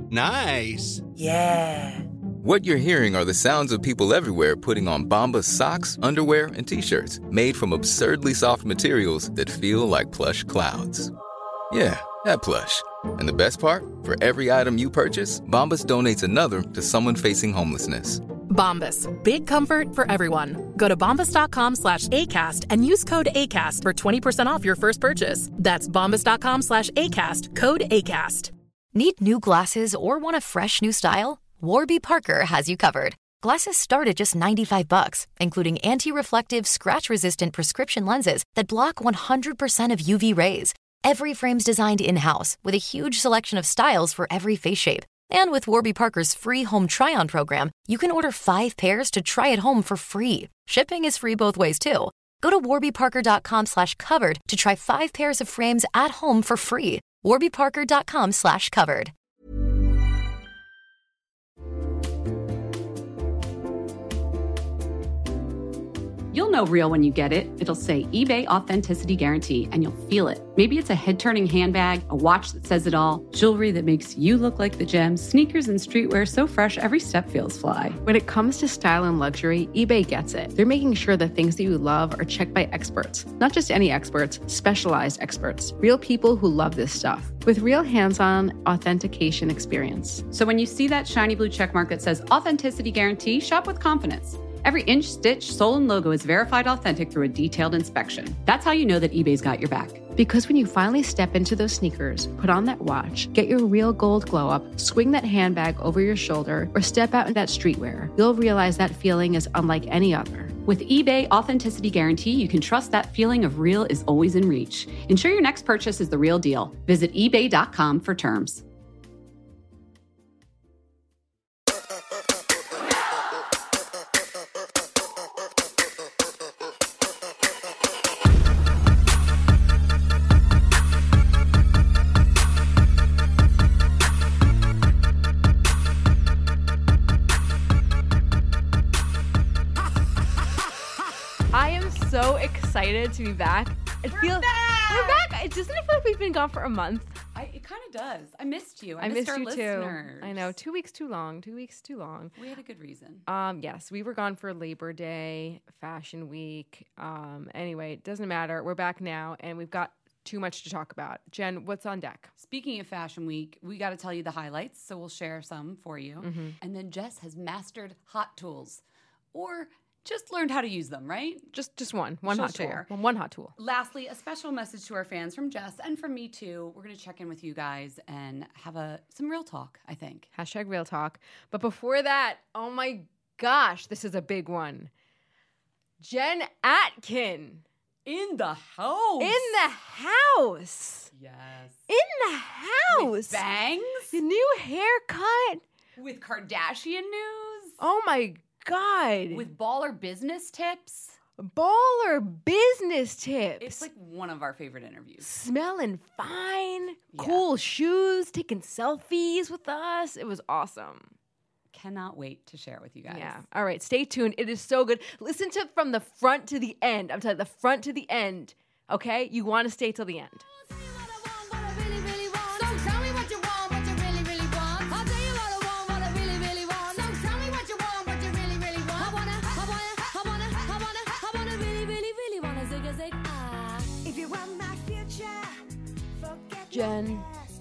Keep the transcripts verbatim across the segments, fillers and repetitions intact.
Nice. Yeah. What you're hearing are the sounds of people everywhere putting on Bombas socks, underwear, and T-shirts made from absurdly soft materials that feel like plush clouds. Yeah, that plush. And the best part? For every item you purchase, Bombas donates another to someone facing homelessness. Bombas. Big comfort for everyone. Go to bombas.com slash ACAST and use code ACAST for twenty percent off your first purchase. That's bombas.com slash ACAST. Code ACAST. Need new glasses or want a fresh new style? Warby Parker has you covered. Glasses start at just ninety-five bucks, including anti-reflective, scratch-resistant prescription lenses that block one hundred percent of U V rays. Every frame's designed in-house with a huge selection of styles for every face shape. And with Warby Parker's free home try-on program, you can order five pairs to try at home for free. Shipping is free both ways, too. Go to warbyparker.com slash covered to try five pairs of frames at home for free. warbyparker.com slash covered. You'll know real when you get it. It'll say eBay Authenticity Guarantee, and you'll feel it. Maybe it's a head-turning handbag, a watch that says it all, jewelry that makes you look like the gems, sneakers and streetwear so fresh every step feels fly. When it comes to style and luxury, eBay gets it. They're making sure the things that you love are checked by experts. Not just any experts, specialized experts. Real people who love this stuff. With real hands-on authentication experience. So when you see that shiny blue checkmark that says Authenticity Guarantee, shop with confidence. Every inch, stitch, sole, and logo is verified authentic through a detailed inspection. That's how you know that eBay's got your back. Because when you finally step into those sneakers, put on that watch, get your real gold glow up, swing that handbag over your shoulder, or step out in that streetwear, you'll realize that feeling is unlike any other. With eBay Authenticity Guarantee, you can trust that feeling of real is always in reach. Ensure your next purchase is the real deal. Visit ebay dot com for terms. So excited to be back. It we're feels back! we're back. It doesn't it feel like we've been gone for a month? I, it kind of does. I missed you. I, I missed, missed our you listeners. too. I know. Two weeks too long. Two weeks too long. We had a good reason. Um, yes, we were gone for Labor Day, Fashion Week. Um, anyway, it doesn't matter. We're back now, and we've got too much to talk about. Jen, what's on deck? Speaking of Fashion Week, we got to tell you the highlights, so we'll share some for you. Mm-hmm. And then Jess has mastered hot tools, or just learned how to use them, right? Just just one. One She'll hot share. tool. One, one hot tool. Lastly, a special message to our fans from Jess and from me too. We're going to check in with you guys and have a some real talk, I think. Hashtag real talk. But before that, oh my gosh, this is a big one. Jen Atkin. In the house. In the house. Yes. In the house. With bangs. The new haircut. With Kardashian news. Oh my God. With baller business tips. Baller business tips. It's like one of our favorite interviews. Smelling fine. Yeah. Cool shoes. Taking selfies with us. It was awesome. Cannot wait to share it with you guys. Yeah. All right. Stay tuned. It is so good. Listen to it from the front to the end. I'm telling you, the front to the end. Okay? You want to stay till the end. Jen,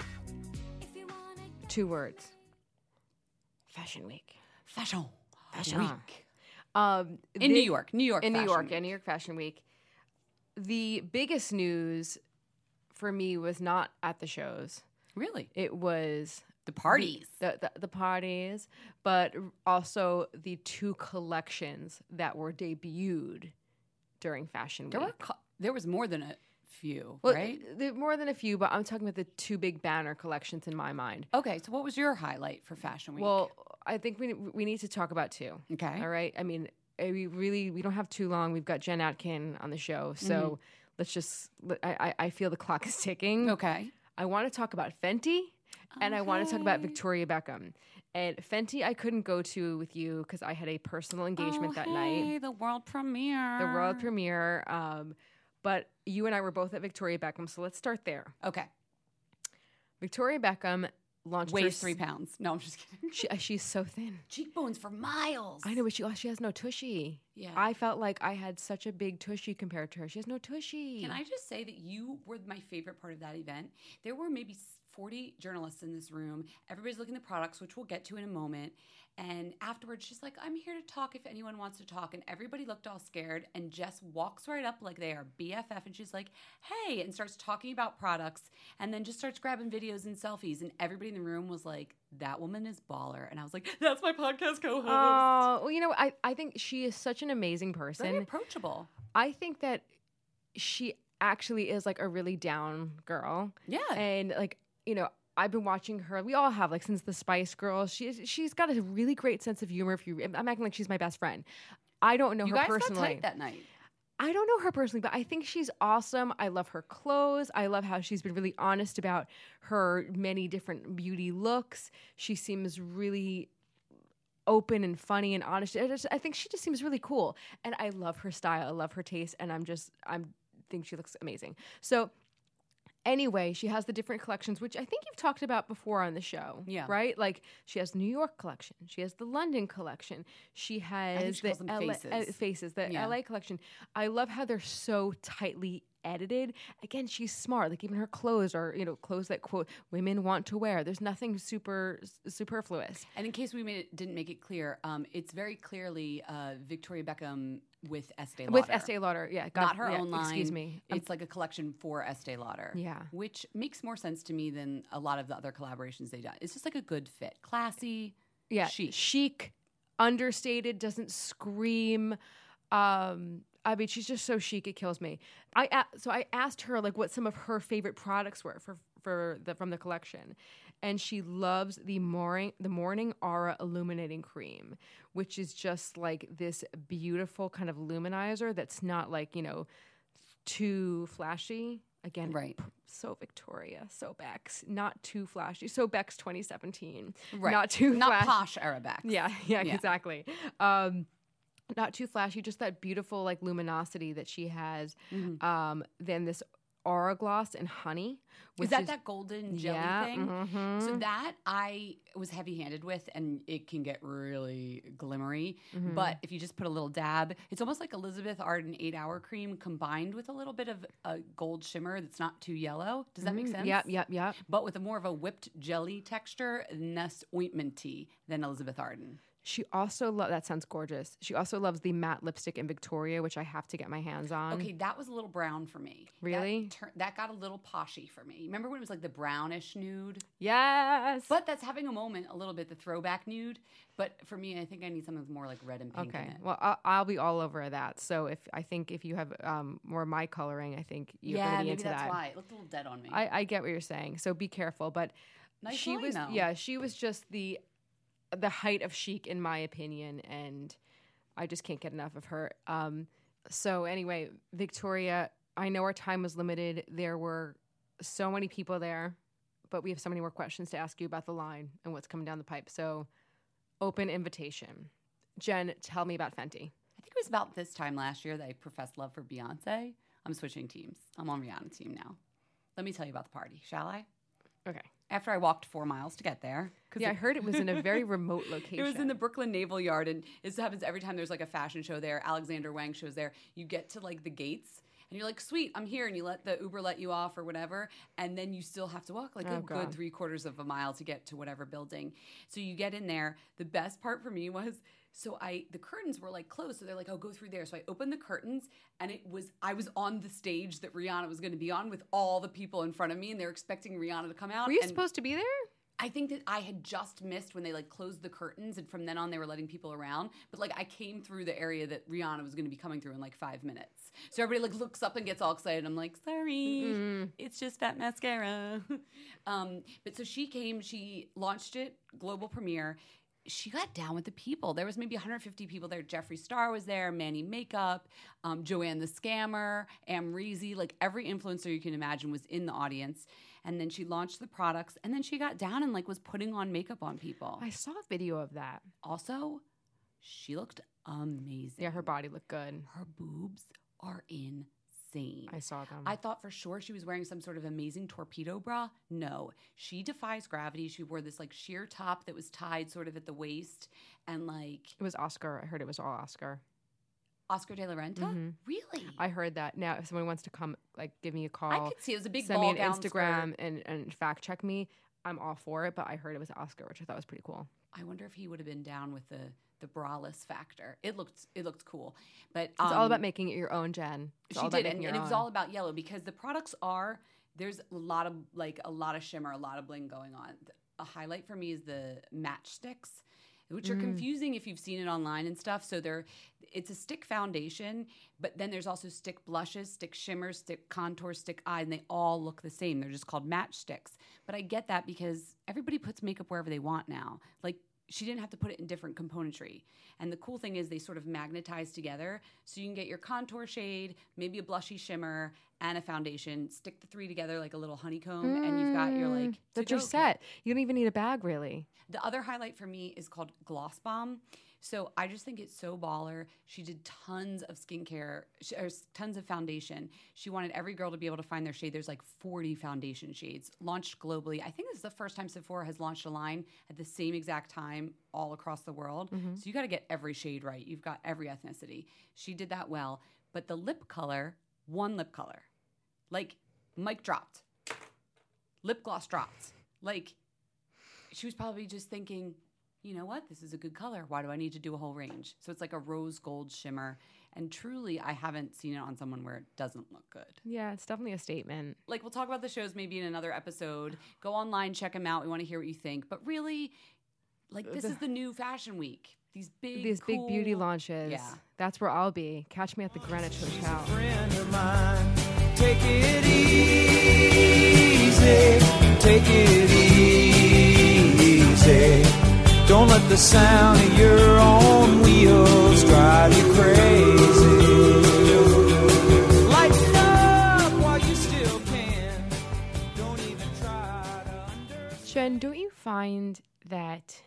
two words. Fashion Week. Fashion. Fashion Week. Um, in the, New York. New York In New Fashion York. Week. Yeah, New York Fashion Week. The biggest news for me was not at the shows. Really? It was the parties. The, the, the parties, but also the two collections that were debuted during Fashion Week. There were co- there was more than a few, well, right? There more than a few, but I'm talking about the two big banner collections in my mind. Okay, so what was your highlight for Fashion Week? Well, I think we we need to talk about two. Okay. All right. I mean, we really we don't have too long. We've got Jen Atkin on the show, so Mm-hmm. let's just. I, I I feel the clock is ticking. Okay. I want to talk about Fenty, and I want to talk about Victoria Beckham. And Fenty, I couldn't go to with you because I had a personal engagement oh, that hey, night. The world premiere. The world premiere. Um, but you and I were both at Victoria Beckham, so let's start there. Okay. Victoria Beckham launched weighs her three pounds. No, I'm just kidding. She, uh, she's so thin. Cheekbones for miles. I know, but she oh, she has no tushy. Yeah. I felt like I had such a big tushy compared to her. She has no tushy. Can I just say that you were my favorite part of that event? There were maybe forty journalists in this room. Everybody's looking at the products, which we'll get to in a moment. And afterwards, she's like, I'm here to talk if anyone wants to talk. And everybody looked all scared. And Jess walks right up like they are B F F. And she's like, hey, and starts talking about products. And then just starts grabbing videos and selfies. And everybody in the room was like, that woman is baller. And I was like, that's my podcast co-host. Oh, well, you know, I, I think she is such an amazing person. Very approachable. I think that she actually is like a really down girl. Yeah. And like, you know, I've been watching her. We all have, like, since the Spice Girls. She's she's got a really great sense of humor. If you, I'm acting like she's my best friend. I don't know you her guys personally. got tight that night. I don't know her personally, but I think she's awesome. I love her clothes. I love how she's been really honest about her many different beauty looks. She seems really open and funny and honest. I, just, I think she just seems really cool, and I love her style. I love her taste, and I'm just I'm think she looks amazing. So. Anyway, she has the different collections, which I think you've talked about before on the show. Yeah. Right? Like, she has the New York collection. She has the London collection. She has she the calls them L A, faces. uh, faces, the Yeah. L A collection. I love how they're so tightly edited. Again, she's smart. Like, even her clothes are, you know, clothes that, quote, women want to wear. There's nothing super s- superfluous. And in case we made it, didn't make it clear, um, it's very clearly uh, Victoria Beckham with Estee Lauder. With Estee Lauder, yeah. God, Not her yeah, own line. Excuse me. Um, It's like a collection for Estee Lauder. Yeah. Which makes more sense to me than a lot of the other collaborations they've done. It's just like a good fit. Classy, yeah, chic. chic, understated, doesn't scream. Um, I mean, she's just so chic, it kills me. I a- so I asked her like what some of her favorite products were for for the from the collection, and she loves the morning the Morning Aura Illuminating Cream, which is just like this beautiful kind of luminizer that's not like, you know, too flashy. Again, Right. p- so Victoria, so Bex, not too flashy. So Bex twenty seventeen, Right. not too Not flashy. posh Arabex. Yeah, yeah, Yeah. exactly. Um, not too flashy, just that beautiful like luminosity that she has. Mm-hmm. Um, then this Aura Gloss and Honey. Which Is that that golden jelly Yeah, thing? mhm. So that I was heavy-handed with, and it can get really glimmery. Mm-hmm. But if you just put a little dab, it's almost like Elizabeth Arden eight-hour cream combined with a little bit of a gold shimmer that's not too yellow. Does that make sense? Yep, yep, yep. But with a more of a whipped jelly texture, less ointmenty than Elizabeth Arden. She also loves, that sounds gorgeous. She also loves the matte lipstick in Victoria, which I have to get my hands on. Okay, that was a little brown for me. Really? That, tur- that got a little poshy for me. Remember when it was like the brownish nude? Yes. But that's having a moment, a little bit, the throwback nude. But for me, I think I need something with more like red and pink in Okay. it. Well, I'll, I'll be all over that. So if I think if you have um, more of my coloring, I think you're yeah, going to be maybe into that's that. why. It looked a little dead on me. I, I get what you're saying. So be careful. But Nice she line, was, though. yeah, she was just the the height of chic, in my opinion, and I just can't get enough of her. Um, so anyway, Victoria, I know our time was limited. There were so many people there, but we have so many more questions to ask you about the line and what's coming down the pipe. So open invitation. Jen, tell me about Fenty. I think it was about this time last year that I professed love for Beyonce. I'm switching teams. I'm on Rihanna's team now. Let me tell you about the party, shall I? Okay. After I walked four miles to get there. 'cause Yeah, I it- heard it was in a very remote location. It was in the Brooklyn Naval Yard, and this happens every time there's like a fashion show there. Alexander Wang shows there. You get to like the gates, and you're like, "Sweet, I'm here," and you let the Uber let you off or whatever, and then you still have to walk like Oh, a God. good three quarters of a mile to get to whatever building. So you get in there. The best part for me was. So I, the curtains were like closed, so they're like, "Oh, go through there." So I opened the curtains, and it was I was on the stage that Rihanna was going to be on with all the people in front of me, and they're expecting Rihanna to come out. Were you and supposed to be there? I think that I had just missed when they like closed the curtains, and from then on they were letting people around. But like I came through the area that Rihanna was going to be coming through in like five minutes. So everybody like looks up and gets all excited. I'm like, sorry, Mm-hmm. it's just that mascara. um, but so she came, she launched it, global premiere. She got down with the people. There was maybe one hundred fifty people there. Jeffree Star was there, Manny Makeup, um, Joanne the Scammer, Amrezy. Like every influencer you can imagine was in the audience. And then she launched the products, and then she got down and like was putting on makeup on people. I saw a video of that. Also, she looked amazing. Yeah, her body looked good. Her boobs are insane. insane. I saw them. I thought for sure she was wearing some sort of amazing torpedo bra. No, she defies gravity. She wore this like sheer top that was tied sort of at the waist, and like It was Oscar. I heard it was all Oscar. Oscar de la Renta. Mhm. Really? I heard that. Now, if someone wants to come, like, give me a call, I could see it was a big send ball me an gown Instagram skirt. and, and fact check me. I'm all for it, but I heard it was Oscar, which I thought was pretty cool. I wonder if he would have been down with the the braless factor. It looked it looked cool, but It's all um, about making it your own, Jen. It's she all about did, making and, your and it was own. all about yellow because the products are there's a lot of like a lot of shimmer, a lot of bling going on. A highlight for me is the matchsticks, which are Mm. confusing if you've seen it online and stuff. So they're it's a stick foundation, but then there's also stick blushes, stick shimmers, stick contour, stick eye, and they all look the same. They're just called matchsticks. But I get that because everybody puts makeup wherever they want now. Like she didn't have to put it in different componentry. And the cool thing is they sort of magnetize together. So you can get your contour shade, maybe a blushy shimmer, and a foundation. Stick the three together like a little honeycomb, and you've got your like That's to-go your kit. set. You don't even need a bag, really. The other highlight for me is called Gloss Bomb. So I just think it's so baller. She did tons of skincare, sh- or s- tons of foundation. She wanted every girl to be able to find their shade. There's like forty foundation shades launched globally. I think this is the first time Sephora has launched a line at the same exact time all across the world. So you got to get every shade right. You've got every ethnicity. She did that well. But the lip color, one lip color, like mic dropped, lip gloss dropped. Like she was probably just thinking, you know what? This is a good color. Why do I need to do a whole range? So it's like a rose gold shimmer. And truly, I haven't seen it on someone where it doesn't look good. Yeah, it's definitely a statement. Like, we'll talk about the shows maybe in another episode. Go online, check them out. We want to hear what you think. But really, like, this is the new fashion week. These big, These big cool- beauty launches. Yeah. That's where I'll be. Catch me at the Greenwich Hotel. Friend of mine, take it easy, take it easy. Don't let the sound of your own wheels drive you crazy. Lighten up while you still can. Don't even try to understand. Jen, don't you find that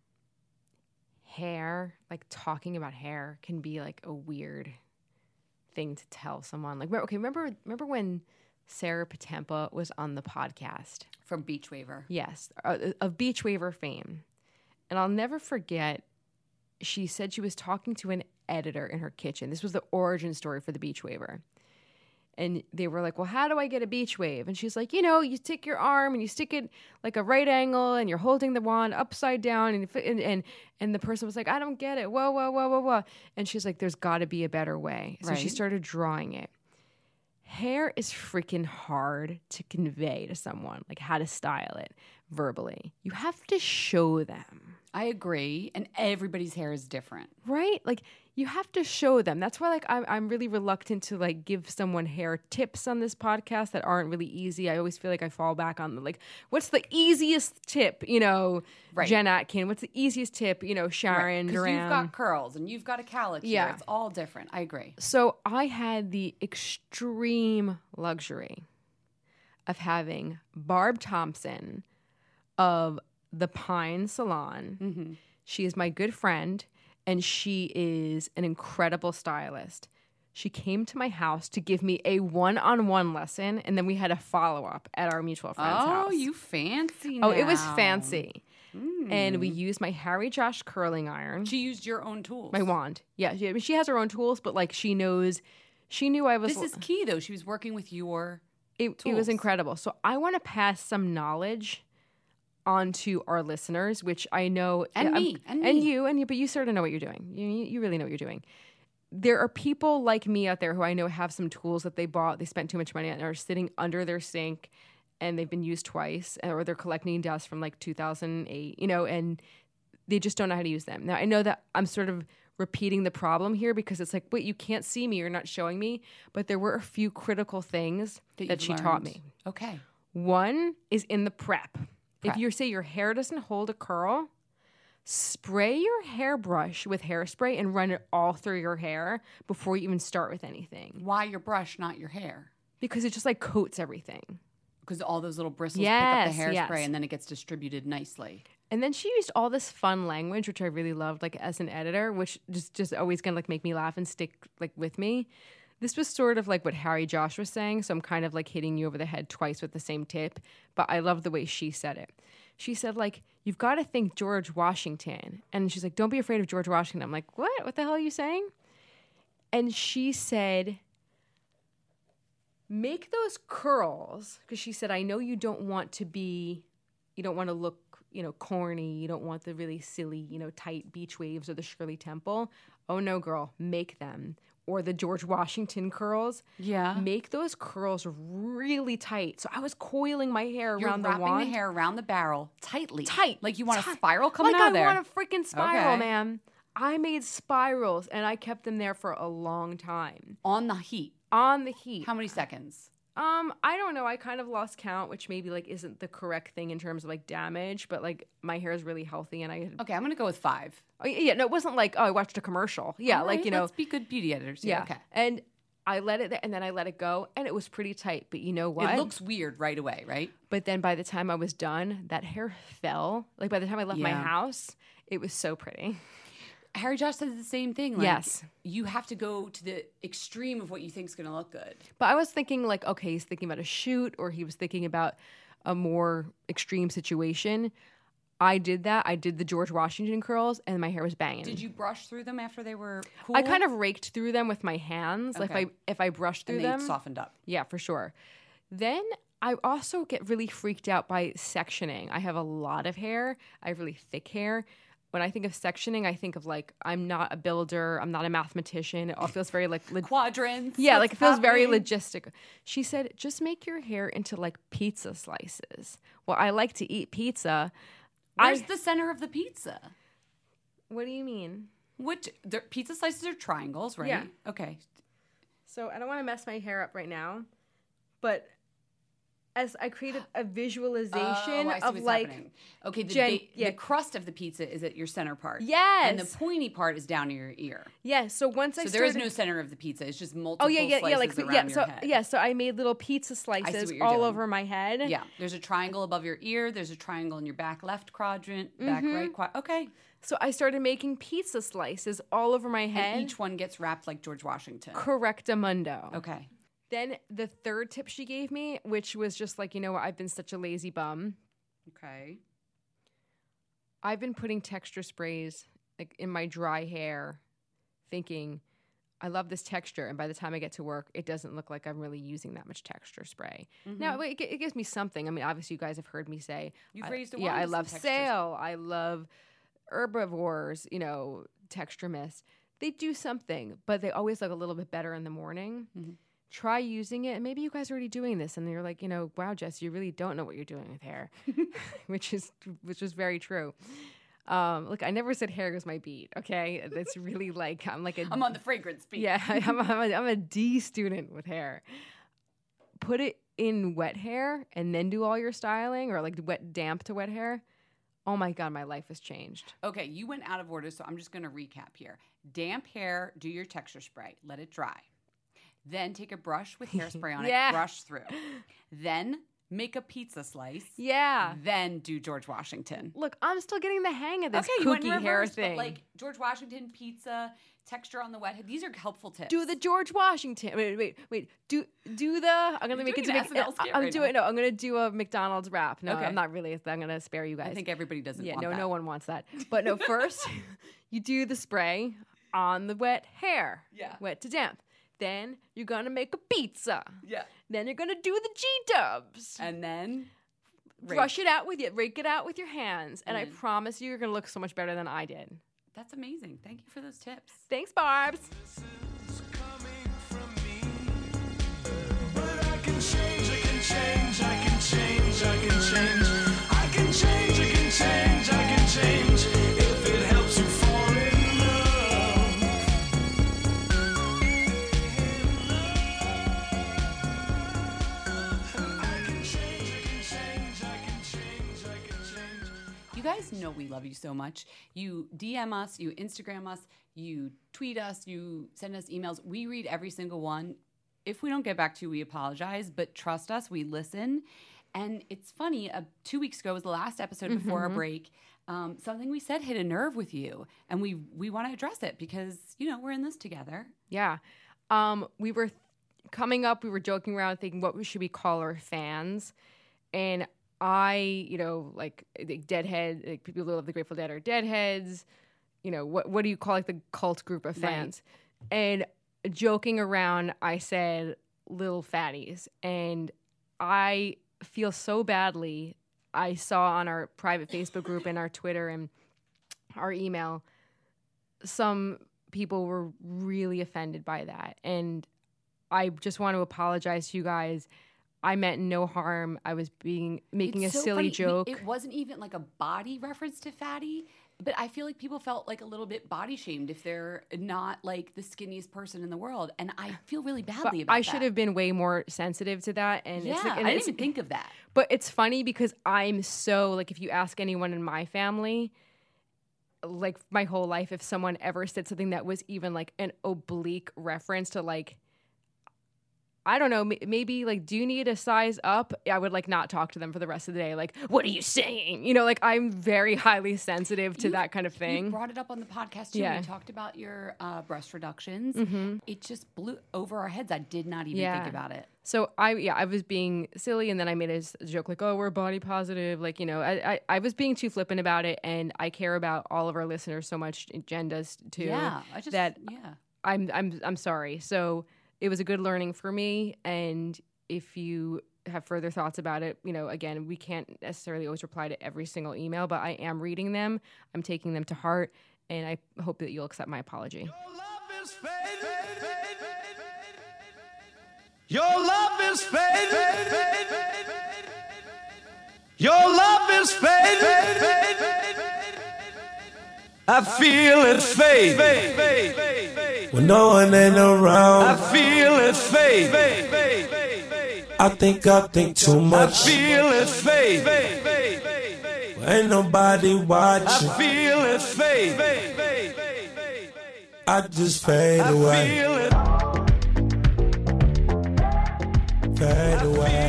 hair, like talking about hair, can be like a weird thing to tell someone? Like, okay, remember, remember when Sarah Patempa was on the podcast? From Beach Waver. Yes, uh, of Beach Waver fame. And I'll never forget, she said she was talking to an editor in her kitchen. This was the origin story for the Beach Waver. And they were like, well, how do I get a beach wave? And she's like, you know, you stick your arm and you stick it like a right angle and you're holding the wand upside down. And and and, and the person was like, I don't get it. Whoa, whoa, whoa, whoa, whoa. And she's like, there's got to be a better way. So she Right. started drawing it. Hair is freaking hard to convey to someone, like how to style it verbally. You have to show them. I agree. And everybody's hair is different. Right? Like you have to show them. That's why like I'm I'm really reluctant to like give someone hair tips on this podcast that aren't really easy. I always feel like I fall back on the like, what's the easiest tip? You know, Right. Jen Atkin. What's the easiest tip? You know, Sharon Because Duran. you've got curls and you've got a cowlick here. Yeah. It's all different. I agree. So I had the extreme luxury of having Barb Thompson of the Pine Salon. Mm-hmm. She is my good friend, and she is an incredible stylist. She came to my house to give me a one-on-one lesson, and then we had a follow-up at our mutual friend's Oh, house. you fancy Oh, it was now. fancy. And we used my Harry Josh curling iron. She used your own tools. My wand. Yeah, she, I mean, she has her own tools, but like she knows, she knew I was. This is key, though. She was working with your it, it tools. was incredible. So I want to pass some knowledge onto our listeners, which I know And I'm- me, and and me. you and you, but you sort of know what you're doing. You you really know what you're doing. There are people like me out there who I know have some tools that they bought, they spent too much money on, and are sitting under their sink, and they've been used twice, or they're collecting dust from like two thousand eight, you know, and they just don't know how to use them. Now, I know that I'm sort of repeating the problem here because it's like, wait, you can't see me, you're not showing me, but there were a few critical things that, you've she taught learned. me. Okay. One is in the prep. Prep. If you say your hair doesn't hold a curl, spray your hairbrush with hairspray and run it all through your hair before you even start with anything. Why your brush, not your hair? Because it just like coats everything. Because all those little bristles Yes, pick up the hairspray yes. and then it gets distributed nicely. And then she used all this fun language, which I really loved, like as an editor, which just just always gonna like make me laugh and stick like with me. This was sort of like what Harry Josh was saying, so I'm kind of like hitting you over the head twice with the same tip, but I love the way she said it. She said, like, you've got to think George Washington. And she's like, don't be afraid of George Washington. I'm like, what? What the hell are you saying? And she said, make those curls, because she said, I know you don't want to be, you don't want to look, you know, corny. You don't want the really silly, you know, tight beach waves or the Shirley Temple. Oh, no, girl, make them. Or the George Washington curls. Yeah. Make those curls really tight. So I was coiling my hair You're around the wrapping wand. the hair around the barrel tightly. Tight. Like you want tight. a spiral coming like out of there. Like I want a freaking spiral, Okay. man. I made spirals, and I kept them there for a long time. On the heat. On the heat. How many seconds? Um, I don't know. I kind of lost count, which maybe like isn't the correct thing in terms of like damage, but like my hair is really healthy, and I had, Okay, I'm going to go with five. oh, yeah, no, it wasn't like, oh, I watched a commercial. Yeah, All like right, you know, let's be good beauty editors. yeah. Okay. And I let it there, and then I let it go, and it was pretty tight. But you know what? It looks weird right away, right? But then by the time I was done, that hair fell. Like by the time I left my Yeah. house, it was so pretty. Harry Josh says the same thing. Like, Yes. You have to go to the extreme of what you think is going to look good. But I was thinking like, okay, he's thinking about a shoot, or he was thinking about a more extreme situation. I did that. I did the George Washington curls, and my hair was banging. Did you brush through them after they were cool? I kind of raked through them with my hands. Like Okay. if I if I brushed through and they them, softened up. yeah, for sure. Then I also get really freaked out by sectioning. I have a lot of hair. I have really thick hair. When I think of sectioning, I think of like, I'm not a builder. I'm not a mathematician. It all feels very like... Leg- Quadrants. yeah, like it feels very happening? logistic. She said, just make your hair into like pizza slices. Well, I like to eat pizza. Where's I, the center of the pizza? What do you mean? Which their pizza slices are triangles, right? Yeah. Okay. So I don't want to mess my hair up right now, but as I created a visualization Oh, I see of what's like... happening. Okay, the, Jen- ba- yeah. the crust of the pizza is at your center part. Yes. And the pointy part is down to your ear. Yeah, so once I So started... there is no center of the pizza. It's just multiple Oh yeah, yeah, slices yeah, like around yeah. your So head. yeah, so I made little pizza slices what you're all doing. over my head. Yeah, there's a triangle above your ear. There's a triangle in your back left quadrant, back Mm-hmm. right quadrant. Okay. So I started making pizza slices all over my head. And each one gets wrapped like George Washington. Correctamundo. Okay. Then the third tip she gave me, which was just like, you know what, I've been such a lazy bum. Okay. I've been putting texture sprays like in my dry hair, thinking, I love this texture, and by the time I get to work, it doesn't look like I'm really using that much texture spray. Mm-hmm. Now, it, it gives me something. I mean, obviously, you guys have heard me say, You've I- raised a yeah, wand I of love some texture Sail, I love Herbivores, you know, texture mist. They do something, but they always look a little bit better in the morning. Mm-hmm. Try using it, and maybe you guys are already doing this, and you're like, you know, wow, Jess, you really don't know what you're doing with hair, which is which is very true. Um, look, I never said hair was my beat. Okay, that's really like I'm like a I'm on the fragrance beat. yeah, I'm a, I'm, a, I'm a D student with hair. Put it in wet hair and then do all your styling, or like wet damp to wet hair. Oh my God, my life has changed. Okay, you went out of order, so I'm just going to recap here. Damp hair, do your texture spray. Let it dry. Then take a brush with hairspray on Yeah. it, brush through. Then make a pizza slice. Yeah. Then do George Washington. Look, I'm still getting the hang of this Okay, you went in kooky hair reverse, but thing. like George Washington, pizza, texture on the wet head. These are helpful tips. Do the George Washington. Wait, wait, wait. Do do the. I'm gonna You're make it doing to. an Mc- S N L skit I'm right doing now. no. I'm gonna do a McDonald's rap. No, Okay. I'm not really. I'm gonna spare you guys. I think everybody doesn't yeah, want no, that. no one wants that. But no, first you do the spray on the wet hair. Yeah. Wet to damp. Then you're gonna make a pizza. Yeah. Then you're gonna do the G-dubs. And then rake. Brush it out with you. Rake it out with your hands. And I Mm. promise you, you're gonna look so much better than I did. That's amazing. Thank you for those tips. Thanks, Barbs. You guys know we love you so much. You D M us, you Instagram us, you tweet us, you send us emails. We read every single one. If we don't get back to you, we apologize, but trust us, we listen. And it's funny, uh, two weeks ago was the last episode before our break. Um, something we said hit a nerve with you, and we we want to address it because, you know, we're in this together. Yeah. Um, we were th- coming up, we were joking around thinking, what should we call our fans? And I, you know, like, like Deadhead, like people who love the Grateful Dead are Deadheads. You know, what what do you call like the cult group of fans? Right. And joking around, I said little fatties. And I feel so badly. I saw on our private Facebook group and our Twitter and our email, some people were really offended by that. And I just want to apologize to you guys. I meant no harm. I was being making it's a so silly funny. joke. It wasn't even like a body reference to fatty, but I feel like people felt like a little bit body shamed if they're not like the skinniest person in the world. And I feel really badly but about I that. should have been way more sensitive to that. And yeah, it's like, and I it's, didn't even think of that. But it's funny because I'm so, like, if you ask anyone in my family, like my whole life, if someone ever said something that was even like an oblique reference to like, I don't know, maybe like, do you need a size up? I would like not talk to them for the rest of the day. Like, what are you saying? You know, like I'm very highly sensitive to You've- that kind of thing. You brought it up on the podcast too. Yeah. We talked about your uh, breast reductions. Mm-hmm. It just blew over our heads. I did not even Yeah. think about it. So I, yeah, I was being silly, and then I made a, s- a joke like, "Oh, we're body positive." Like, you know, I, I, I was being too flippant about it, and I care about all of our listeners so much. Jen does too. Yeah, I just that yeah. I'm, I'm, I'm sorry. So it was a good learning for me, and if you have further thoughts about it, you know, again, we can't necessarily always reply to every single email, but I am reading them. I'm taking them to heart, and I hope that you'll accept my apology. Your love is fading. Your love is fading. I feel it fade. When no one ain't around, I feel it fade. I think I think too much. I feel it fade. Ain't nobody watching. I feel it fade. I just fade away. I feel it. Fade away.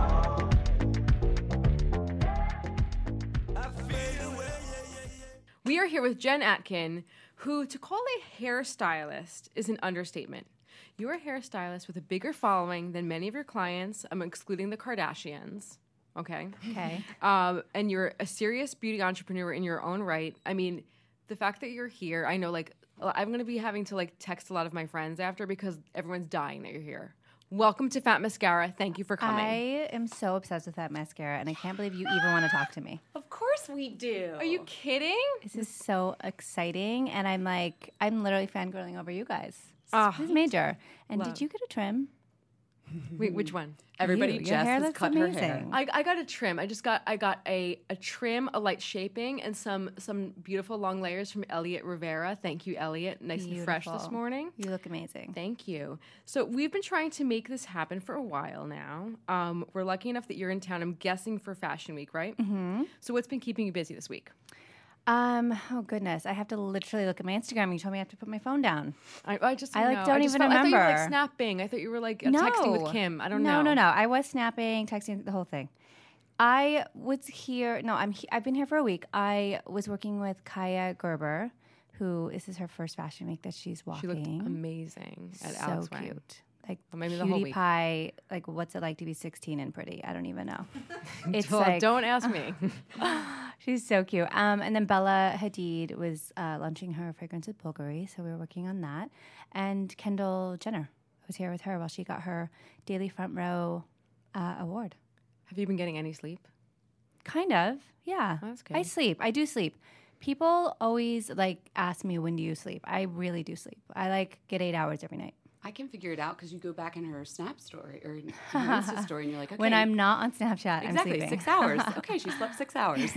We are here with Jen Atkin, who, to call a hairstylist is an understatement. You're a hairstylist with a bigger following than many of your clients. I'm excluding the Kardashians. Okay. Okay. Um, and you're a serious beauty entrepreneur in your own right. I mean, the fact that you're here, I know, like, I'm going to be having to, like, text a lot of my friends after because everyone's dying that you're here. Welcome to Fat Mascara. Thank you for coming. I am so obsessed with that mascara, and I can't believe you even want to talk to me. Of course we do. Are you kidding? This is so exciting, and I'm like, I'm literally fangirling over you guys. Ah. This is major. And Love. did you get a trim? Wait, which one? Everybody You. Your just hair has looks cut her amazing. hair. I, I got a trim. I just got I got a, a trim, a light shaping, and some some beautiful long layers from Elliot Rivera. Thank you, Elliot. Nice and fresh this Beautiful. morning. You look amazing. Thank you. So we've been trying to make this happen for a while now. Um, we're lucky enough that you're in town. I'm guessing for Fashion Week, right? Mm-hmm. So what's been keeping you busy this week? Um. Oh goodness, I have to literally look at my Instagram. You told me I have to put my phone down. I, I just I, don't like, know. don't I just even felt, I thought you were like remember. snapping. I thought you were like uh, No. texting with Kim. I don't no, know. No, no, no. I was snapping, texting, the whole thing. I was here. No, I'm. He, I've been here for a week. I was working with Kaya Gerber, who this is her first Fashion Week that she's She walking. looked amazing at so Alex Wang. cute. Like Well, maybe the whole cutie week. pie. Like, what's it like to be sixteen and pretty? I don't even know. It's Well, like don't ask me. she's so cute. Um, and then Bella Hadid was uh, launching her fragrance with Bulgari, so we were working on that. And Kendall Jenner was here with her while she got her Daily Front Row uh, award. Have you been getting any sleep? Kind of, yeah. Oh, that's good. I sleep. I do sleep. People always like ask me, when do you sleep? I really do sleep. I like get eight hours every night. I can figure it out because you go back in her Snap story or in her Insta story, and you're like, okay, When I'm not on Snapchat, I'm exactly sleeping. six hours. Okay, she slept six hours.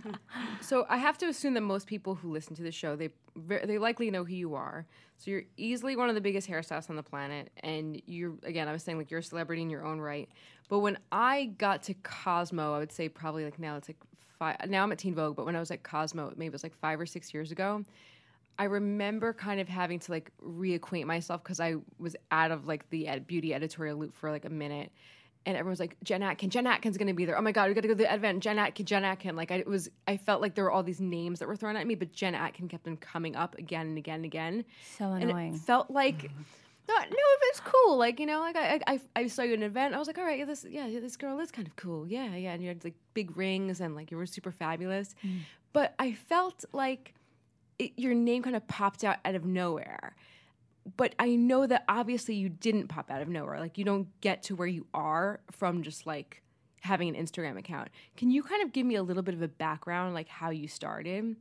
So I have to assume that most people who listen to the show, they ve- they likely know who you are. So you're easily one of the biggest hairstylists on the planet, and you're again, I was saying like you're a celebrity in your own right. But when I got to Cosmo, I would say probably like now it's like five. Now I'm at Teen Vogue, but when I was at Cosmo, maybe it was like five or six years ago. I remember kind of having to like reacquaint myself because I was out of like the ed- beauty editorial loop for like a minute. And everyone's like, Jen Atkin, Jen Atkin's going to be there. Oh my God, we got to go to the event. Jen Atkin, Jen Atkin. Like I it was, I felt like there were all these names that were thrown at me, but Jen Atkin kept on coming up again and again and again. So And annoying. it felt like No, no, it was cool. Like, you know, like I, I, I saw you at an event. I was like, all right, yeah, this, yeah, this girl is kind of cool. Yeah, yeah. And you had like big rings and like you were super fabulous. Mm. But I felt like it, your name kind of popped out out of nowhere. But I know that obviously you didn't pop out of nowhere. Like you don't get to where you are from just like having an Instagram account. Can you kind of give me a little bit of a background, like how you started?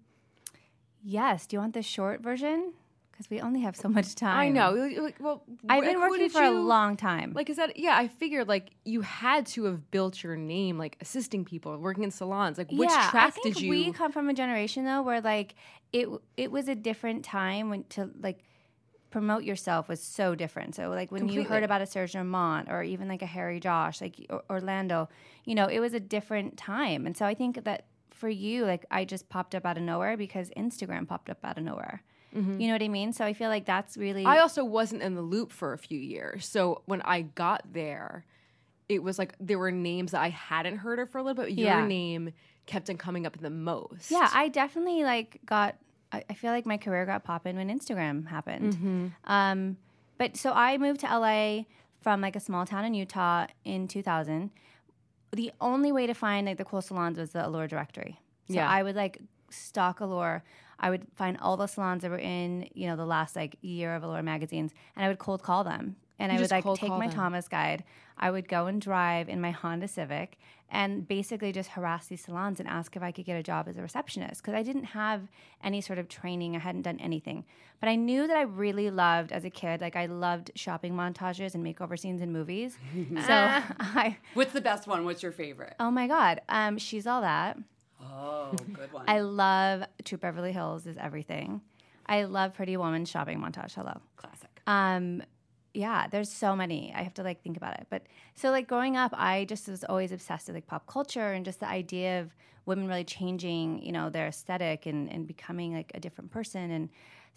Yes. Do you want the short version? Because we only have so much time. I know. Well, I've been working for you, a long time. Like, is that, yeah, I figured, like, you had to have built your name, like, assisting people, working in salons. Like, which yeah, track I think did you... we come from a generation, though, where, like, it it was a different time when to, like, promote yourself was so different. So, like, when Completely. you heard about a Serge Normant or even, like, a Harry Josh, like, or, Orlando, you know, it was a different time. And so I think that for you, like, I just popped up out of nowhere because Instagram popped up out of nowhere. Mm-hmm. You know what I mean? So I feel like that's really... I also wasn't in the loop for a few years. So when I got there, it was like there were names that I hadn't heard of for a little bit. Your yeah. name kept on coming up the most. Yeah, I definitely like got... I, I feel like my career got popping when Instagram happened. Mm-hmm. Um, but so I moved to L A from like a small town in Utah in two thousand. The only way to find like the cool salons was the Allure directory. So yeah. I would like stalk Allure. I would find all the salons that were in, you know, the last like year of Allure magazines, and I would cold call them. And you I would like take my them. Thomas guide. I would go and drive in my Honda Civic and basically just harass these salons and ask if I could get a job as a receptionist because I didn't have any sort of training. I hadn't done anything. But I knew that I really loved, as a kid, like I loved shopping montages and makeover scenes in movies. So I... What's the best one? What's your favorite? Oh, my God. Um, She's All That. Oh, good one. I love Troop Beverly Hills is everything. I love Pretty Woman shopping montage. Hello. Classic. Um, yeah, there's so many. I have to like think about it. But so like growing up, I just was always obsessed with like pop culture and just the idea of women really changing, you know, their aesthetic and, and becoming like a different person. And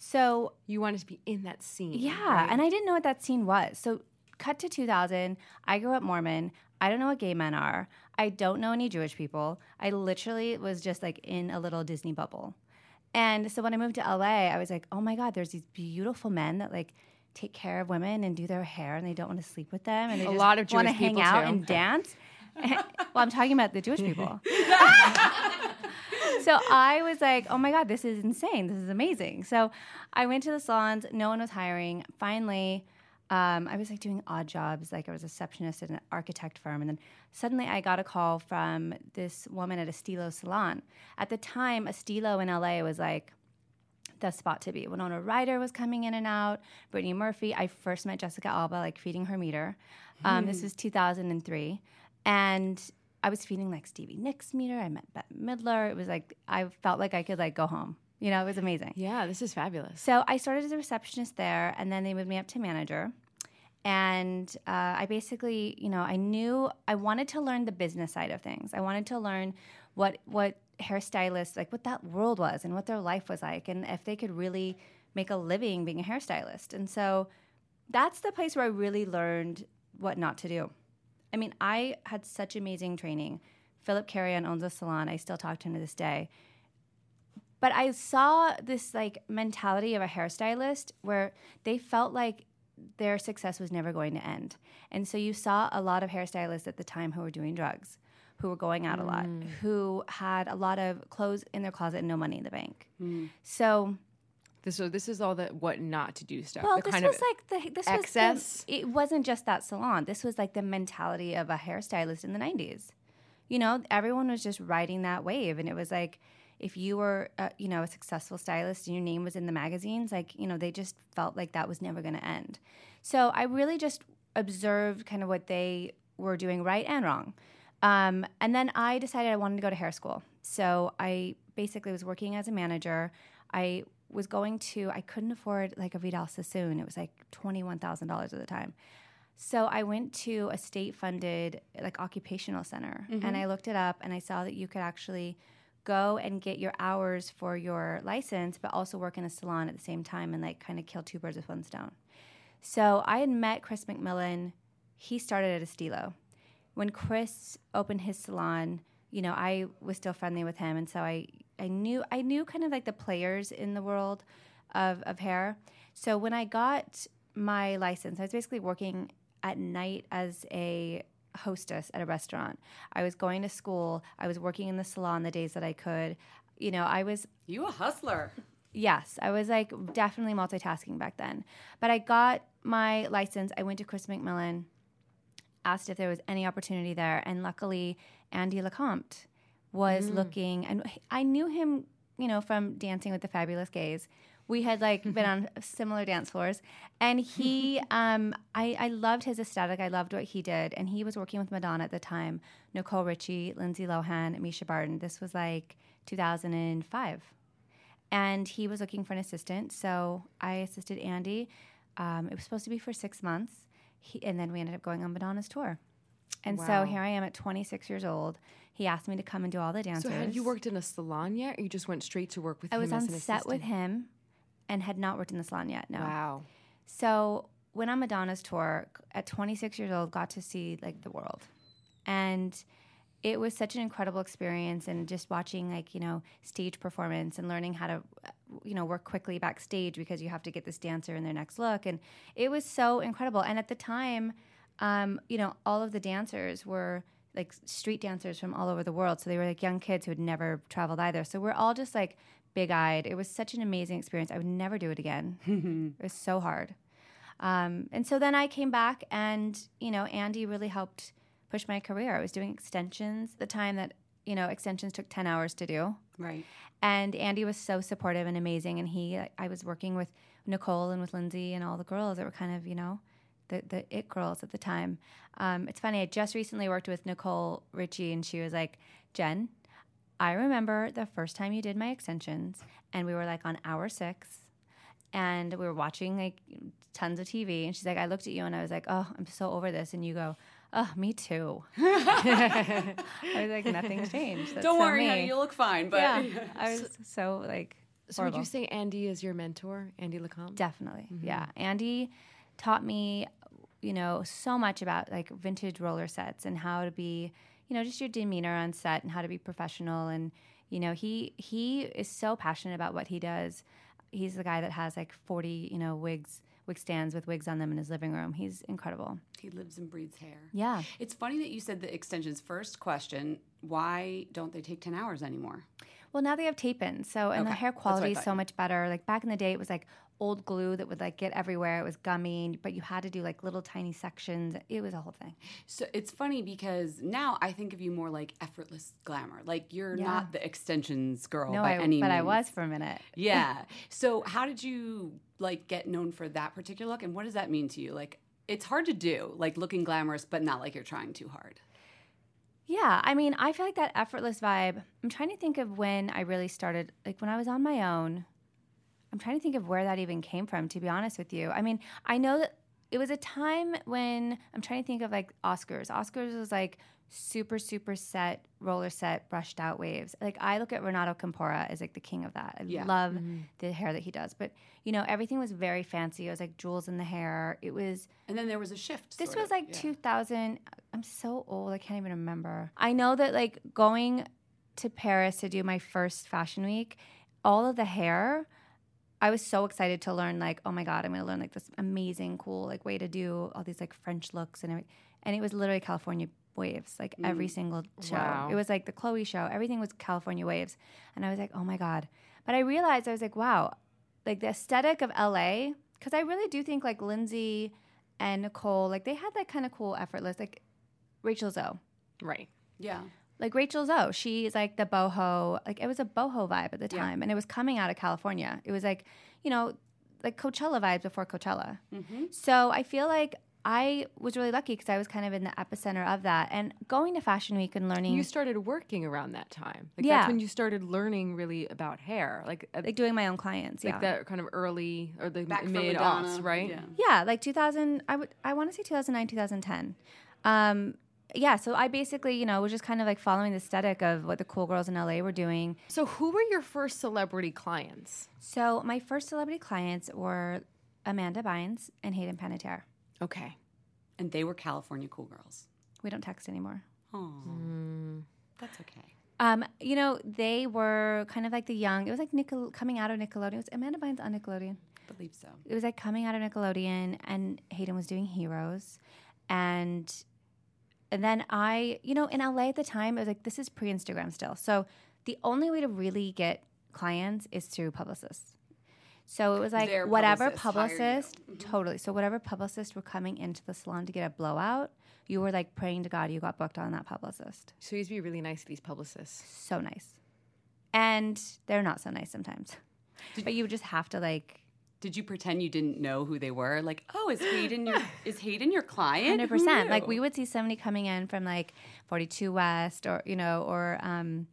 so you wanted to be in that scene. Yeah, right? And I didn't know what that scene was. So cut to two thousand. I grew up Mormon. I don't know what gay men are. I don't know any Jewish people. I literally was just like in a little Disney bubble. And so when I moved to L A, I was like, oh my God, there's these beautiful men that like take care of women and do their hair and they don't want to sleep with them. And they a just lot of Jewish want to hang people out too. and dance. Well, I'm talking about the Jewish people. So I was like, oh my God, this is insane. This is amazing. So I went to the salons. No one was hiring. Finally, Um, I was like doing odd jobs, like I was a receptionist at an architect firm, and then suddenly I got a call from this woman at Estilo Salon. At the time, Estilo in L A was like the spot to be. Winona Ryder was coming in and out, Brittany Murphy. I first met Jessica Alba, like feeding her meter. Um, mm. This was two thousand three, and I was feeding like Stevie Nicks meter. I met Bette Midler. It was like I felt like I could like go home. You know, it was amazing. Yeah, this is fabulous. So I started as a receptionist there, and then they moved me up to manager. And uh, I basically, you know, I knew I wanted to learn the business side of things. I wanted to learn what what hairstylists, like what that world was and what their life was like, and if they could really make a living being a hairstylist. And so that's the place where I really learned what not to do. I mean, I had such amazing training. Philip Carrion owns a salon. I still talk to him to this day. But I saw this like mentality of a hairstylist where they felt like their success was never going to end. And so you saw a lot of hairstylists at the time who were doing drugs, who were going out mm. a lot, who had a lot of clothes in their closet and no money in the bank. Mm. So this, so this is all the what not to do stuff. Well, the this kind was of like the this excess. Was the, it wasn't just that salon. This was like the mentality of a hairstylist in the nineties. You know, everyone was just riding that wave, and it was like, if you were, uh, you know, a successful stylist and your name was in the magazines, like, you know, they just felt like that was never going to end. So I really just observed kind of what they were doing right and wrong. Um, and then I decided I wanted to go to hair school. So I basically was working as a manager. I was going to, I couldn't afford like a Vidal Sassoon. It was like twenty-one thousand dollars at the time. So I went to a state-funded like occupational center, mm-hmm. and I looked it up, and I saw that you could actually go and get your hours for your license, but also work in a salon at the same time and like kind of kill two birds with one stone. So I had met Chris McMillan. He started at Estilo. When Chris opened his salon, you know, I was still friendly with him, and so I, I knew I knew kind of like the players in the world of, of hair. So when I got my license, I was basically working at night as a hostess at a restaurant. I was going to school. I was working in the salon the days that I could. You know, I was... You a hustler. Yes, I was like definitely multitasking back then. But I got my license. I went to Chris McMillan, asked if there was any opportunity there. And luckily, Andy Lecomte was mm. looking. And I knew him, you know, from Dancing with the Fabulous Gays. We had like been on similar dance floors, and he, um, I, I loved his aesthetic. I loved what he did, and he was working with Madonna at the time, Nicole Richie, Lindsay Lohan, Misha Barton. This was like two thousand five, and he was looking for an assistant. So I assisted Andy. Um, it was supposed to be for six months, he, and then we ended up going on Madonna's tour. And wow. so here I am at twenty-six years old. He asked me to come and do all the dancers. So had you worked in a salon yet, or you just went straight to work with I him as an assistant? assistant? I was on set with him. And had not worked in the salon yet, no. Wow. So went on Madonna's tour at twenty-six years old, got to see like the world. And it was such an incredible experience, and just watching like, you know, stage performance and learning how to, you know, work quickly backstage because you have to get this dancer in their next look. And it was so incredible. And at the time, um, you know, all of the dancers were like street dancers from all over the world. So they were like young kids who had never traveled either. So we're all just like big-eyed. It was such an amazing experience. I would never do it again. It was so hard. Um, and so then I came back, and, you know, Andy really helped push my career. I was doing extensions at the time that, you know, extensions took ten hours to do. Right. And Andy was so supportive and amazing. And he, I was working with Nicole and with Lindsay and all the girls that were kind of, you know, the, the it girls at the time. Um, it's funny, I just recently worked with Nicole Richie, and she was like, Jen, I remember the first time you did my extensions, and we were like on hour six, and we were watching like tons of T V, and she's like, I looked at you and I was like, oh, I'm so over this. And you go, oh, me too. I was like, nothing's changed. That's Don't so worry, me. honey, you look fine. But yeah, I was so like So horrible. would you say Andy is your mentor, Andy Lecomte? Definitely, Mm-hmm. yeah. Andy taught me, you know, so much about like vintage roller sets and how to be, you know, just your demeanor on set and how to be professional. And, you know, he he is so passionate about what he does. He's the guy that has like forty, you know, wigs, wig stands with wigs on them in his living room. He's incredible. He lives and breathes hair. Yeah. It's funny that you said the extensions. First question, why don't they take ten hours anymore? Well, now they have tape-ins, so and the Okay. hair That's what I quality is thought. so much better. Like back in the day, it was like old glue that would like get everywhere. It was gummy, but you had to do like little tiny sections. It was a whole thing. So it's funny because now I think of you more like effortless glamour. Like you're Yeah. not the extensions girl No, by I, any but means. I was for a minute. Yeah. So how did you like get known for that particular look, and what does that mean to you? Like it's hard to do, like looking glamorous, but not like you're trying too hard. Yeah, I mean, I feel like that effortless vibe. I'm trying to think of when I really started, like when I was on my own. I'm trying to think of where that even came from, to be honest with you. I mean, I know that it was a time when, I'm trying to think of like Oscars. Oscars was like super, super set, roller set, brushed out waves. Like I look at Renato Campora as like the king of that. I Yeah. love Mm-hmm. the hair that he does. But, you know, everything was very fancy. It was like jewels in the hair. It was... And then there was a shift. This sort was of. like Yeah. two thousand. I'm so old. I can't even remember. I know that like going to Paris to do my first fashion week, all of the hair, I was so excited to learn like, oh my God, I'm going to learn like this amazing, cool like way to do all these like French looks and everything. And it was literally California waves, like every single show. Wow. It was like the Chloe show. Everything was California waves. And I was like, oh my God. But I realized I was like, wow, like the aesthetic of L A, because I really do think like Lindsay and Nicole, like they had that kind of cool, effortless, like Rachel Zoe. Right. Yeah. Like Rachel Zoe, she's like the boho, like it was a boho vibe at the Yeah. time. And it was coming out of California. It was like, you know, like Coachella vibes before Coachella. Mm-hmm. So I feel like I was really lucky because I was kind of in the epicenter of that. And going to Fashion Week and learning, You started working around that time. Like Yeah. That's when you started learning really about hair. Like, uh, like doing my own clients. like yeah. that kind of early or the Back from mid Madonna, aughts, right? yeah. Yeah, like two thousand. I would. I want to say two thousand nine, two thousand ten. Um, yeah. So I basically, you know, was just kind of like following the aesthetic of what the cool girls in L A were doing. So who were your first celebrity clients? So my first celebrity clients were Amanda Bynes and Hayden Panettiere. Okay. And they were California cool girls. We don't text anymore. Oh, that's okay. Um, you know, they were kind of like the young. It was like Nickel coming out of Nickelodeon. It was Amanda Bynes on Nickelodeon. I believe so. It was like coming out of Nickelodeon, and Hayden was doing Heroes, and and then I, you know, in L A at the time, it was like this is pre-Instagram still, so the only way to really get clients is through publicists. So it was like Their whatever publicist publicist, hired you. Mhm. totally. So whatever publicists were coming into the salon to get a blowout, you were like praying to God you got booked on that publicist. So you used to be really nice to these publicists. So nice. And they're not so nice sometimes. But you just have to like Did you pretend you didn't know who they were? Like, oh, is Hayden your is Hayden your client? one hundred Who percent. Like knew? we would see somebody coming in from like forty-two West or, you know, or um,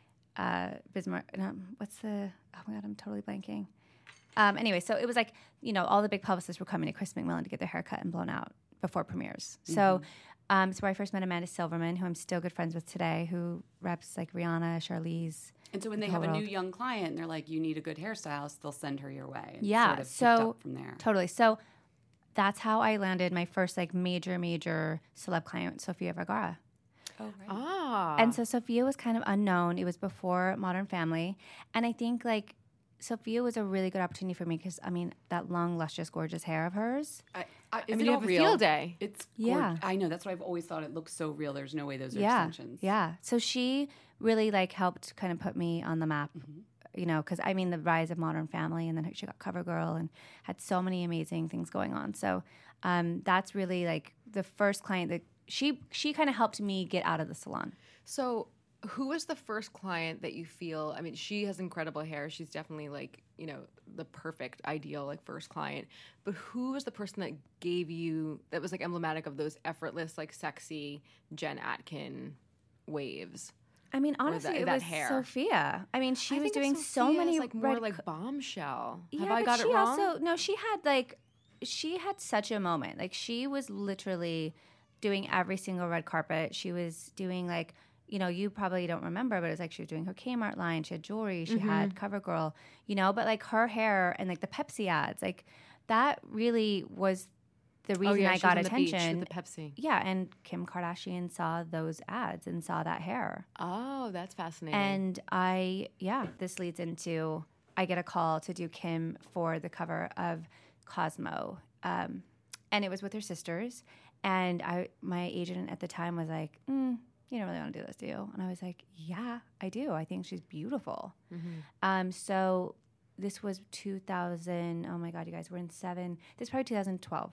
uh, Bismarck. No, what's the, oh my God, I'm totally blanking. Um, anyway, so it was like, you know, all the big publicists were coming to Chris McMillan to get their hair cut and blown out before premieres. So Mm-hmm. um, it's where I first met Amanda Silverman, who I'm still good friends with today, who reps like Rihanna, Charlize. And so when they the have a whole new world. young client and they're like, you need a good hairstylist, they'll send her your way. And Yeah, sort of picked so up from there. totally. So that's how I landed my first like major, major celeb client, Sofia Vergara. Oh, right. Ah. And so Sophia was kind of unknown. It was before Modern Family. And I think like Sophia was a really good opportunity for me because, I mean, that long, luscious, gorgeous hair of hers. I, I, I is mean, it you all have a real? field day. It's Yeah. gorg- I know. That's what I've always thought. It looks so real. There's no way those are yeah. extensions. Yeah. So she really like helped kind of put me on the map, you know, because I mean, the rise of Modern Family, and then she got CoverGirl and had so many amazing things going on. So um, that's really like the first client that she, she kind of helped me get out of the salon. So who was the first client that you feel, I mean, she has incredible hair. She's definitely like, you know, the perfect, ideal, like first client. But who was the person that gave you, that was like emblematic of those effortless, like sexy Jen Atkin waves? I mean, Or honestly, that- it that was hair. Sophia. I mean, she I was think of doing so Sophia many as, like more red like co- bombshell. Yeah, Have I but got she it wrong? Also, no, she had like, she had such a moment. Like she was literally doing every single red carpet. She was doing like, you know, you probably don't remember, but it was like she was doing her Kmart line. She had jewelry. She Mm-hmm. had CoverGirl. You know, but like her hair and like the Pepsi ads, like that really was the reason oh, yeah, I she was got on the beach attention. with the Pepsi. Yeah, and Kim Kardashian saw those ads and saw that hair. Oh, that's fascinating. And I, yeah, this leads into I get a call to do Kim for the cover of Cosmo, um, and it was with her sisters. And I, my agent at the time was like, mm, "You don't really want to do this, do you?" And I was like, "Yeah, I do. I think she's beautiful." Um, so this was two thousand. Oh my God, you guys, we're in seven. This is probably two thousand twelve.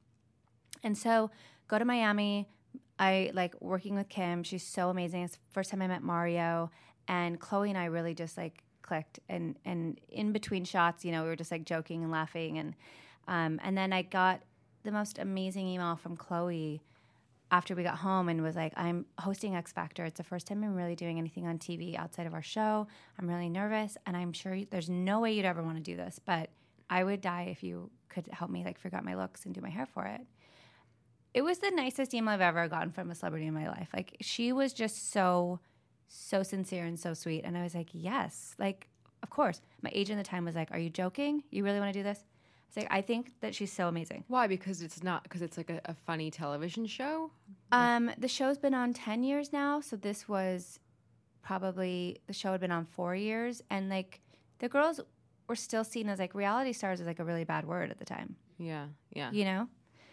And so go to Miami. I like working with Kim. She's so amazing. It's the first time I met Mario, and Chloe and I really just like clicked. And and in between shots, you know, we were just like joking and laughing. And um, and then I got the most amazing email from Chloe after we got home and was like, "I'm hosting X Factor. It's the first time I'm really doing anything on T V outside of our show. I'm really nervous, and I'm sure you, there's no way you'd ever want to do this, but I would die if you could help me like figure out my looks and do my hair for it." It was the nicest email I've ever gotten from a celebrity in my life. Like she was just so, so sincere and so sweet. And I was like, yes, like, of course. My agent at the time was like, "Are you joking? You really want to do this?" I was like, I think that she's so amazing. Why? Because it's not, because it's like a, a funny television show? Um, the show's been on ten years now. So this was probably, the show had been on four years. And like the girls were still seen as like reality stars was like a really bad word at the time, Yeah, yeah. you know?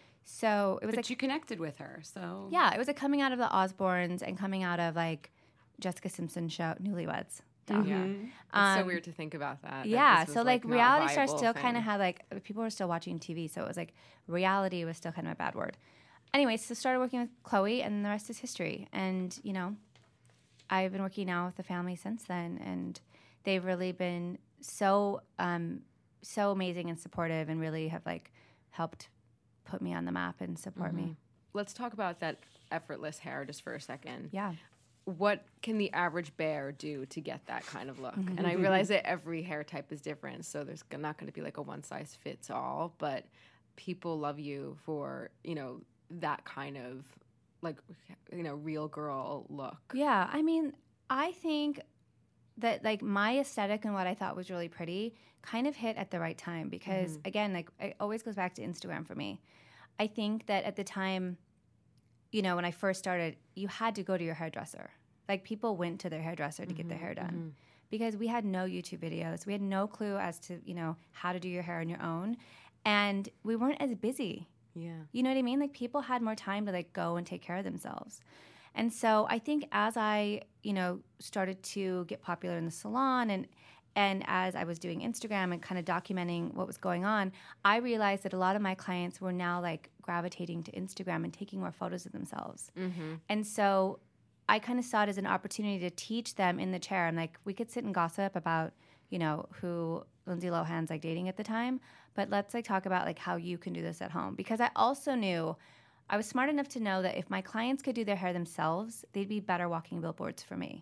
So it was But like, you connected with her, so yeah, it was like coming out of the Osbournes and coming out of like Jessica Simpson show, Newlyweds. Yeah. Mm-hmm. It's Um, so weird to think about that. that Yeah, this was, so like, not a reality stars viable still thing. kind of had like people were still watching T V, so it was like reality was still kind of a bad word. Anyways, so started working with Chloe, and the rest is history. And you know, I've been working now with the family since then, and they've really been so um, so amazing and supportive, and really have like helped put me on the map and support me. Let's talk about that effortless hair just for a second. Yeah. What can the average bear do to get that kind of look? And I realize that every hair type is different, so there's g- not going to be like a one size fits all, but people love you for, you know, that kind of like, you know, real girl look. Yeah, I mean, I think that like my aesthetic and what I thought was really pretty kind of hit at the right time because again, like it always goes back to Instagram for me. I think that at the time, you know, when I first started, you had to go to your hairdresser. Like people went to their hairdresser to get their hair done because we had no YouTube videos. We had no clue as to, you know, how to do your hair on your own. And we weren't as busy. Yeah. You know what I mean? Like people had more time to like go and take care of themselves. And so I think as I, you know, started to get popular in the salon and and as I was doing Instagram and kind of documenting what was going on, I realized that a lot of my clients were now like gravitating to Instagram and taking more photos of themselves. Mm-hmm. And so I kind of saw it as an opportunity to teach them in the chair. I'm like, we could sit and gossip about, you know, who Lindsay Lohan's like dating at the time, but let's like talk about like how you can do this at home. Because I also knew, I was smart enough to know that if my clients could do their hair themselves, they'd be better walking billboards for me.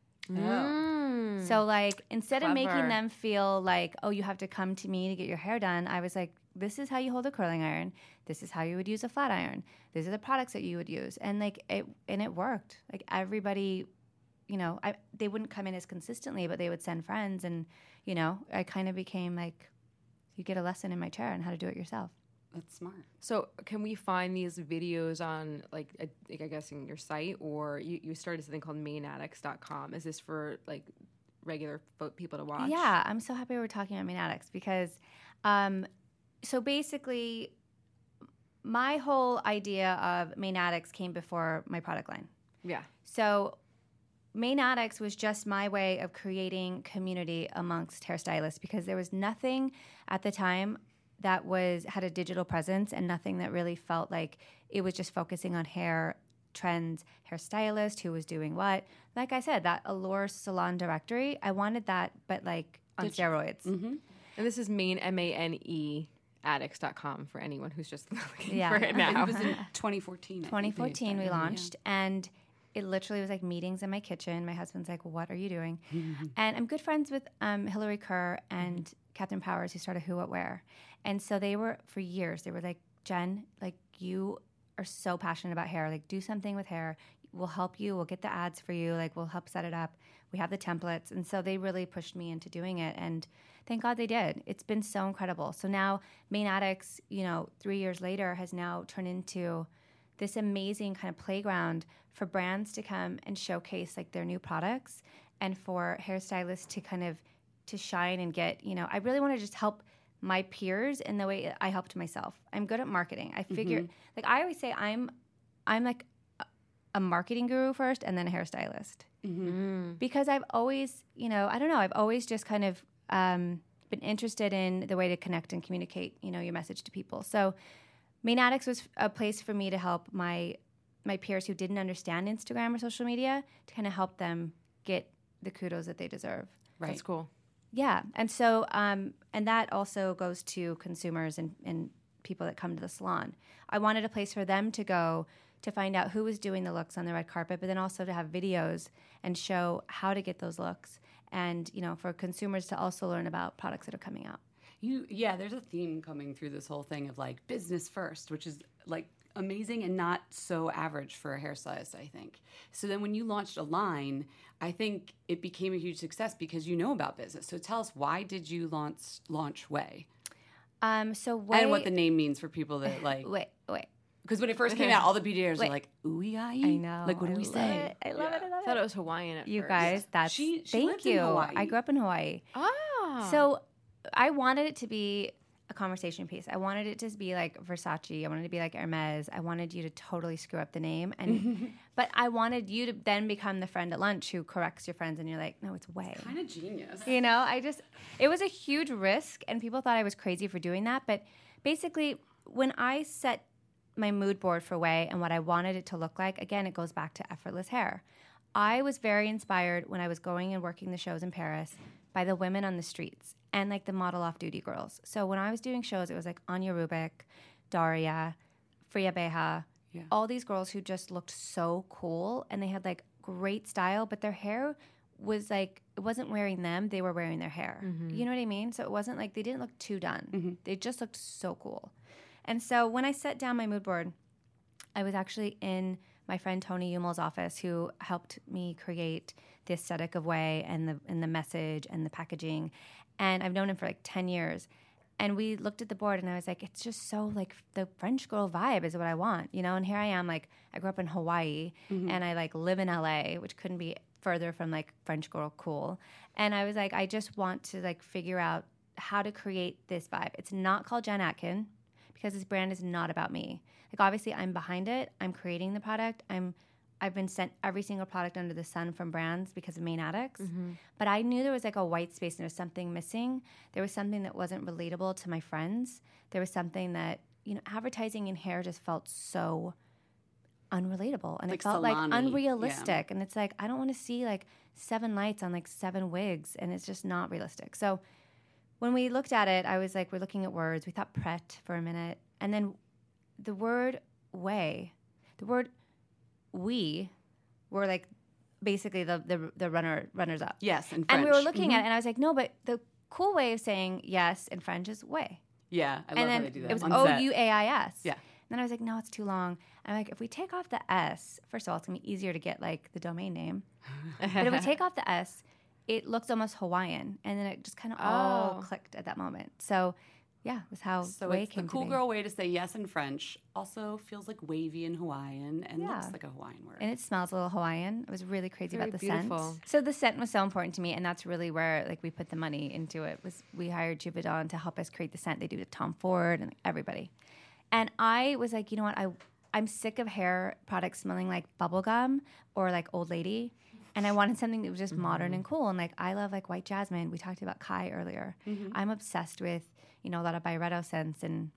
Mm. So like instead Clever. of making them feel like, oh, you have to come to me to get your hair done, I was like, this is how you hold a curling iron. This is how you would use a flat iron. These are the products that you would use. And like it and it worked. Like everybody, you know, I they wouldn't come in as consistently, but they would send friends and, you know, I kind of became like, you get a lesson in my chair on how to do it yourself. That's smart. So can we find these videos on, like, a, like I guess, in your site? Or you, you started something called main addicts dot com. Is this for, like, regular fo- people to watch? Yeah, I'm so happy we're talking about Main Addicts because, um, so basically, my whole idea of Main Addicts came before my product line. Yeah. So Main Addicts was just my way of creating community amongst hairstylists because there was nothing at the time that was had a digital presence and nothing that really felt like it was just focusing on hair trends, hairstylist, who was doing what. Like I said, that Allure salon directory, I wanted that, but like on Did steroids. You, mm-hmm. And this is main, M A N E, addicts dot com for anyone who's just looking Yeah. for it now. It was in twenty fourteen. twenty fourteen we Yeah. launched, and it literally was like meetings in my kitchen. My husband's like, what are you doing? And I'm good friends with um, Hillary Kerr and Catherine Powers, who started Who What Wear. And so they were, for years, they were like, Jen, like you are so passionate about hair. Like do something with hair. We'll help you. We'll get the ads for you. Like we'll help set it up. We have the templates. And so they really pushed me into doing it. And thank God they did. It's been so incredible. So now Main Addicts, you know, three years later has now turned into this amazing kind of playground for brands to come and showcase like their new products and for hairstylists to kind of to shine and get, you know, I really want to just help my peers in the way I helped myself. I'm good at marketing. I figure, mm-hmm. like I always say, I'm, I'm like a, a marketing guru first, and then a hairstylist, Mm-hmm. because I've always, you know, I don't know, I've always just kind of um, been interested in the way to connect and communicate, you know, your message to people. So, Main Addicts was a place for me to help my my peers who didn't understand Instagram or social media to kind of help them get the kudos that they deserve. Right. That's cool. Yeah, and so um, and that also goes to consumers and, and people that come to the salon. I wanted a place for them to go to find out who was doing the looks on the red carpet, but then also to have videos and show how to get those looks, and you know, for consumers to also learn about products that are coming out. You yeah, there's a theme coming through this whole thing of like business first, which is like amazing and not so average for a hairstylist, I think. So then when you launched a line, I think it became a huge success because you know about business. So tell us, why did you launch launch Way? Um, so Way, and what the name means for people that like wait, wait. Because when it first came out, all the beauty editors were Wait. like, ooey I know. Like, what do I we love say? it. I love Yeah. it. I love I thought it. it was Hawaiian at You first. guys, that's She- she thank lived in you. Hawaii. I grew up in Hawaii. Ah. So I wanted it to be a conversation piece. I wanted it to be like Versace. I wanted it to be like Hermes. I wanted you to totally screw up the name, and but I wanted you to then become the friend at lunch who corrects your friends, and you're like, no, it's Way. Kind of genius. You know, I just it was a huge risk, and people thought I was crazy for doing that. But basically, when I set my mood board for Way and what I wanted it to look like, again, it goes back to effortless hair. I was very inspired when I was going and working the shows in Paris by the women on the streets and like the model off-duty girls. So when I was doing shows, it was like Anya Rubik, Daria, Freya Beja, Yeah. all these girls who just looked so cool, and they had like great style, but their hair was like, it wasn't wearing them, they were wearing their hair. Mm-hmm. You know what I mean? So it wasn't like, they didn't look too done. Mm-hmm. They just looked so cool. And so when I set down my mood board, I was actually in my friend Tony Humel's office, who helped me create the aesthetic of Way and the and the message and the packaging. And I've known him for like ten years. And we looked at the board, and I was like, it's just so like the French girl vibe is what I want, you know? And here I am, like, I grew up in Hawaii, Mm-hmm. and I like live in L A, which couldn't be further from like French girl cool. And I was like, I just want to like figure out how to create this vibe. It's not called Jen Atkin because this brand is not about me. Like obviously I'm behind it. I'm creating the product. I'm I've been sent every single product under the sun from brands because of Main Addicts. Mm-hmm. But I knew there was like a white space and there was something missing. There was something that wasn't relatable to my friends. There was something that, you know, advertising in hair just felt so unrelatable. And like it felt salami. like unrealistic. Yeah. And it's like, I don't want to see like seven lights on like seven wigs. And it's just not realistic. So when we looked at it, I was like, we're looking at words. We thought pret for a minute. And then the word way, the word we were like basically the the, the runner runners up. Yes, in French. And we were looking mm-hmm. at it, and I was like, no, but the cool way of saying yes in French is way. Yeah, I love and then how they do that. it was on O set. U A I S. Yeah. And then I was like, no, it's too long. I'm like, if we take off the S, first of all, it's gonna be easier to get like the domain name. But if we take off the S, it looks almost Hawaiian, and then it just kind of Oh. all clicked at that moment. So. Yeah, was how So way it's the came cool to be. girl way to say yes in French. Also feels like wavy in Hawaiian and Yeah. looks like a Hawaiian word. And it smells a little Hawaiian. I was really crazy Very about the beautiful. scent. So the scent was so important to me, and that's really where like we put the money into it. Was we hired Givaudan to help us create the scent. They do with Tom Ford and everybody. And I was like, you know what? I I'm sick of hair products smelling like bubblegum or like old lady. And I wanted something that was just mm-hmm. modern and cool. And like I love like white jasmine. We talked about Kai earlier. Mm-hmm. I'm obsessed with, you know, a lot of Byredo scents. And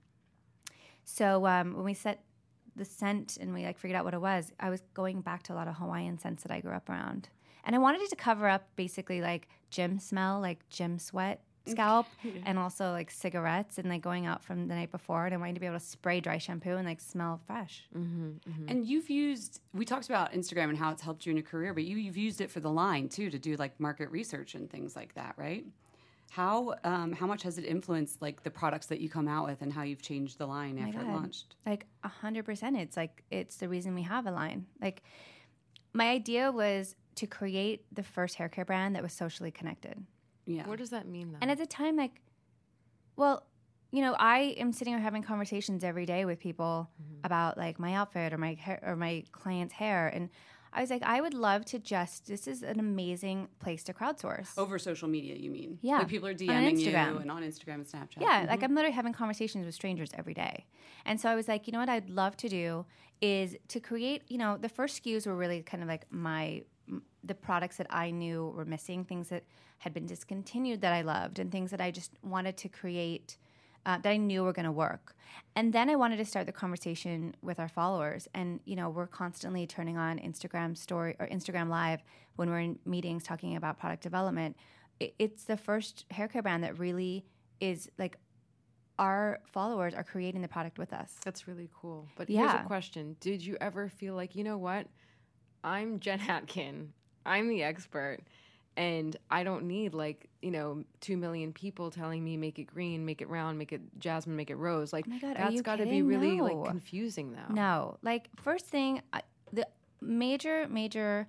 so um, when we set the scent and we like figured out what it was, I was going back to a lot of Hawaiian scents that I grew up around. And I wanted it to cover up basically like gym smell, like gym sweat scalp, and also like cigarettes and like going out from the night before. And I wanted to be able to spray dry shampoo and like smell fresh. Mm-hmm, mm-hmm. And you've used, we talked about Instagram and how it's helped you in your career, but you, you've used it for the line too, to do like market research and things like that, right? How um, how much has it influenced like the products that you come out with and how you've changed the line Oh after my it God. launched? Like a hundred percent. It's like, it's the reason we have a line. Like my idea was to create the first hair care brand that was socially connected. Yeah. What does that mean though? And at the time, like, well, you know, I am sitting here having conversations every day with people mm-hmm. about like my outfit or my hair or my client's hair. And I was like, I would love to just, this is an amazing place to crowdsource. Over social media, you mean? Yeah. Like people are On DMing you Instagram. and on Instagram and Snapchat. Yeah, Mhm. like I'm literally having conversations with strangers every day. And so I was like, you know what I'd love to do is to create, you know, the first S K Us were really kind of like my, the products that I knew were missing, things that had been discontinued that I loved, and things that I just wanted to create uh, that I knew were going to work. And then I wanted to start the conversation with our followers. And, you know, we're constantly turning on Instagram story or Instagram Live when we're in meetings talking about product development. It, it's the first hair care brand that really is like, our followers are creating the product with us. That's really cool. But Yeah. here's a question. Did you ever feel like, you know what? I'm Jen Atkin. I'm the expert. And I don't need like, you know, two million people telling me make it green, make it round, make it jasmine, make it rose. Like, Oh my God, are that's you got to be kidding? really No. like confusing though. No, like first thing, I- the major, major,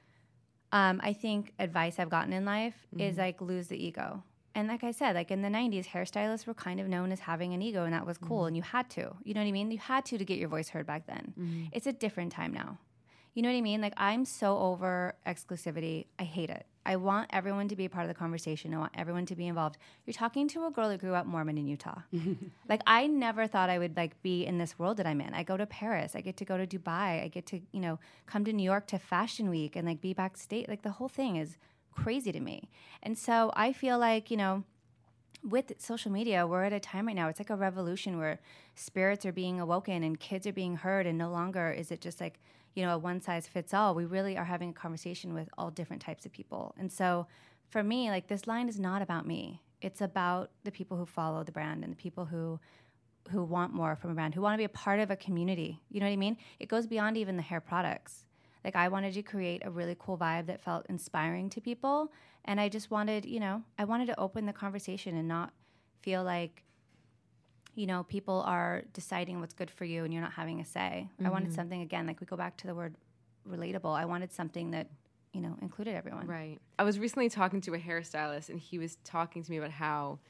um, I think advice I've gotten in life is like lose the ego. And like I said, like in the nineties, hairstylists were kind of known as having an ego, and that was cool. And you had to, you know what I mean? You had to to get your voice heard back then. It's a different time now. You know what I mean? Like I'm so over exclusivity. I hate it. I want everyone to be a part of the conversation. I want everyone to be involved. You're talking to a girl who grew up Mormon in Utah. Like I never thought I would like be in this world that I'm in. I go to Paris. I get to go to Dubai. I get to, you know, come to New York to Fashion Week and like be backstage. Like the whole thing is crazy to me. And so I feel like, you know, with social media, we're at a time right now, it's like a revolution where spirits are being awoken and kids are being heard, and no longer is it just like, you know, a one size fits all. We really are having a conversation with all different types of people. And so for me, like this line is not about me. It's about the people who follow the brand and the people who who want more from a brand, who want to be a part of a community. You know what I mean? It goes beyond even the hair products. Like I wanted to create a really cool vibe that felt inspiring to people. And I just wanted, you know, I wanted to open the conversation and not feel like, you know, people are deciding what's good for you and you're not having a say. Mm-hmm. I wanted something, again, like we go back to the word relatable. I wanted something that, you know, included everyone. Right. I was recently talking to a hairstylist, and he was talking to me about how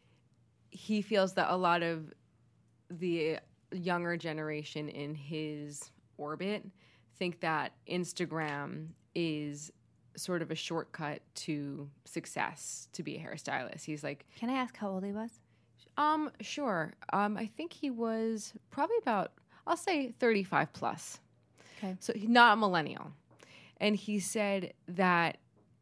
he feels that a lot of the younger generation in his orbit think that Instagram is sort of a shortcut to success to be a hairstylist. He's like, Can I ask how old he was? um, sure. Um, I think he was probably about, I'll say thirty-five plus. Okay. So he's not a millennial. And he said that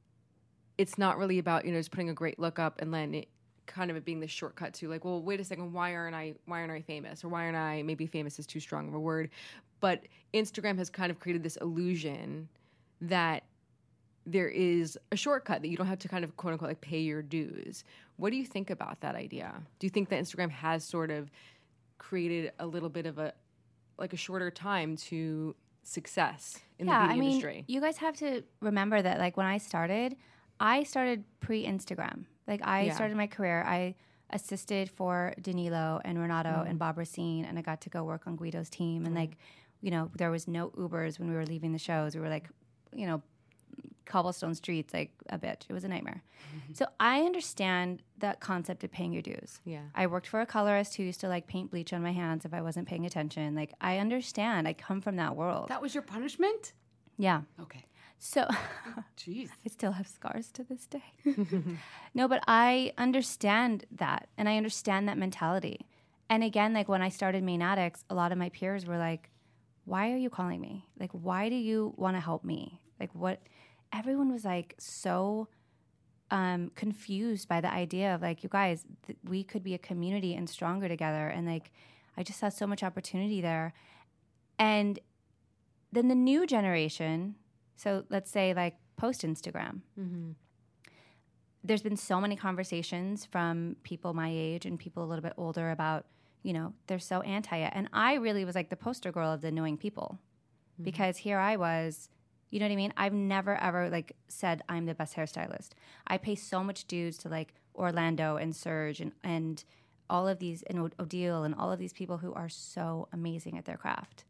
it's not really about, you know, just putting a great look up and then it kind of it being the shortcut to like, well, wait a second, why aren't I why aren't I famous? Or why aren't I, maybe famous is too strong of a word, but Instagram has kind of created this illusion that there is a shortcut that you don't have to kind of quote unquote like pay your dues. What do you think about that idea? Do you think that Instagram has sort of created a little bit of a like a shorter time to success in yeah, the beauty I mean, industry? You guys have to remember that like when I started, I started pre-Instagram. Like I Yeah. started my career, I assisted for Danilo and Renato Mm. and Bob Racine, and I got to go work on Guido's team. And like, you know, there was no Ubers when we were leaving the shows. We were like, you know, cobblestone streets like a bitch. It was a nightmare. Mm-hmm. So I understand that concept of paying your dues. Yeah. I worked for a colorist who used to like paint bleach on my hands if I wasn't paying attention. Like I understand. I come from that world. That was your punishment? yeah. Okay. So Jeez. I still have scars to this day. No, but I understand that, and I understand that mentality. And again, like when I started Main Addicts, a lot of my peers were like, why are you calling me? Like, why do you want to help me? Like what? Everyone was like so um, confused by the idea of like, you guys, th- we could be a community and stronger together. And like, I just saw so much opportunity there. And then the new generation, so let's say like post Instagram, Mm-hmm. there's been so many conversations from people my age and people a little bit older about, you know, they're so anti it. And I really was like the poster girl of the annoying people Mm-hmm. because here I was, you know what I mean? I've never ever like said I'm the best hairstylist. I pay so much dues to like Orlando and Serge and, and all of these, and Odile and all of these people who are so amazing at their craft.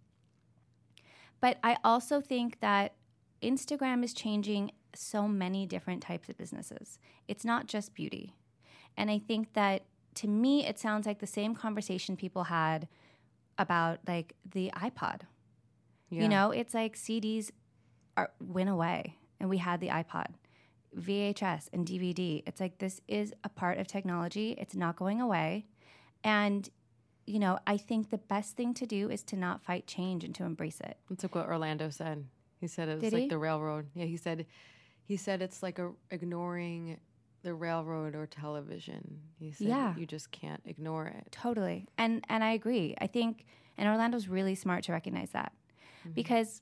But I also think that Instagram is changing so many different types of businesses. It's not just beauty. And I think that to me, it sounds like the same conversation people had about like the iPod. Yeah. You know, it's like C Ds are, went away and we had the iPod, V H S and D V D. It's like this is a part of technology. It's not going away. And, you know, I think the best thing to do is to not fight change and to embrace it. That's like what Orlando said. He said it was Did like he? the railroad. Yeah, he said he said it's like a, ignoring the railroad or television. He said Yeah. you just can't ignore it. Totally. And and I agree. I think, and Orlando's really smart to recognize that. Mm-hmm. Because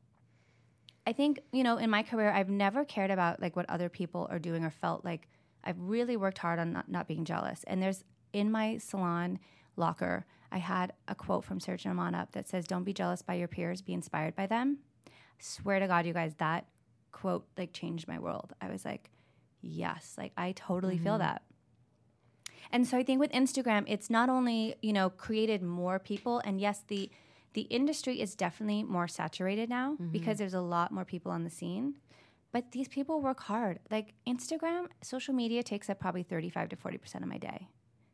I think, you know, in my career, I've never cared about like what other people are doing or felt like I've really worked hard on not, not being jealous. And there's in my salon locker, I had a quote from Serge Namanup that says, don't be jealous by your peers, be inspired by them. Swear to God, you guys, that quote like changed my world. I was like, yes, like I totally feel that. And so I think with Instagram, it's not only, you know, created more people, and yes, the the industry is definitely more saturated now Mm-hmm. because there's a lot more people on the scene. But these people work hard. Like Instagram, social media takes up probably thirty-five to forty percent of my day.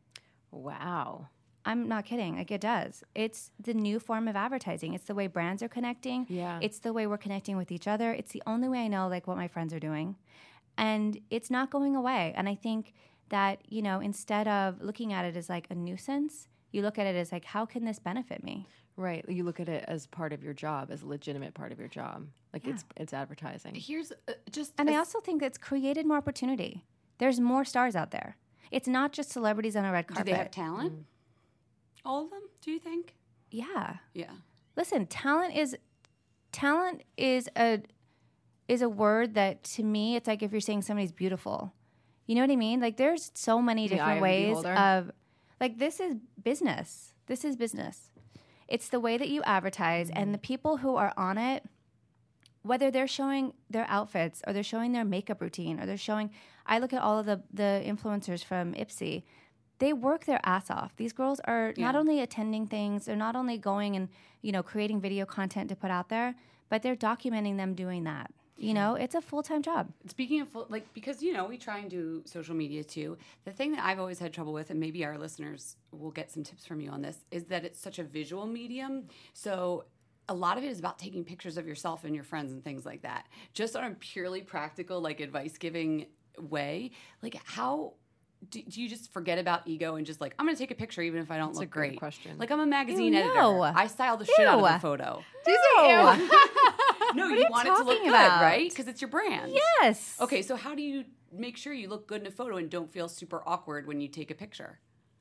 Wow. I'm not kidding. Like it does. It's the new form of advertising. It's the way brands are connecting. Yeah. It's the way we're connecting with each other. It's the only way I know like what my friends are doing. And it's not going away. And I think that, you know, instead of looking at it as like a nuisance, you look at it as like, how can this benefit me? Right. You look at it as part of your job, as a legitimate part of your job. Like Yeah. it's it's advertising. Here's uh, just And I as- also think it's created more opportunity. There's more stars out there. It's not just celebrities on a red do carpet. they have talent? All of them? Do you think? Yeah. Yeah. Listen, talent is talent is a is a word that to me it's like if you're saying somebody's beautiful. You know what I mean? Like there's so many The eye different of the ways beholder. of like this is business. This is business. It's the way that you advertise and the people who are on it, whether they're showing their outfits or they're showing their makeup routine or they're showing I look at all of the the influencers from Ipsy. They work their ass off. These girls are not Yeah. only attending things, they're not only going and, you know, creating video content to put out there, but they're documenting them doing that. You know, it's a full-time job. Speaking of full, like, because, you know, we try and do social media too. The thing that I've always had trouble with, and maybe our listeners will get some tips from you on this, is that it's such a visual medium. So a lot of it is about taking pictures of yourself and your friends and things like that. Just on a purely practical, like advice giving way. Like how do, do you just forget about ego and just like, I'm going to take a picture even if I don't That's look a great great? question. Like I'm a magazine Ew, editor. no. I style the shit out of Ew. the photo. Do you No, What you are you want it to look talking good, about? right? Because it's your brand. Yes. Okay, so how do you make sure you look good in a photo and don't feel super awkward when you take a picture?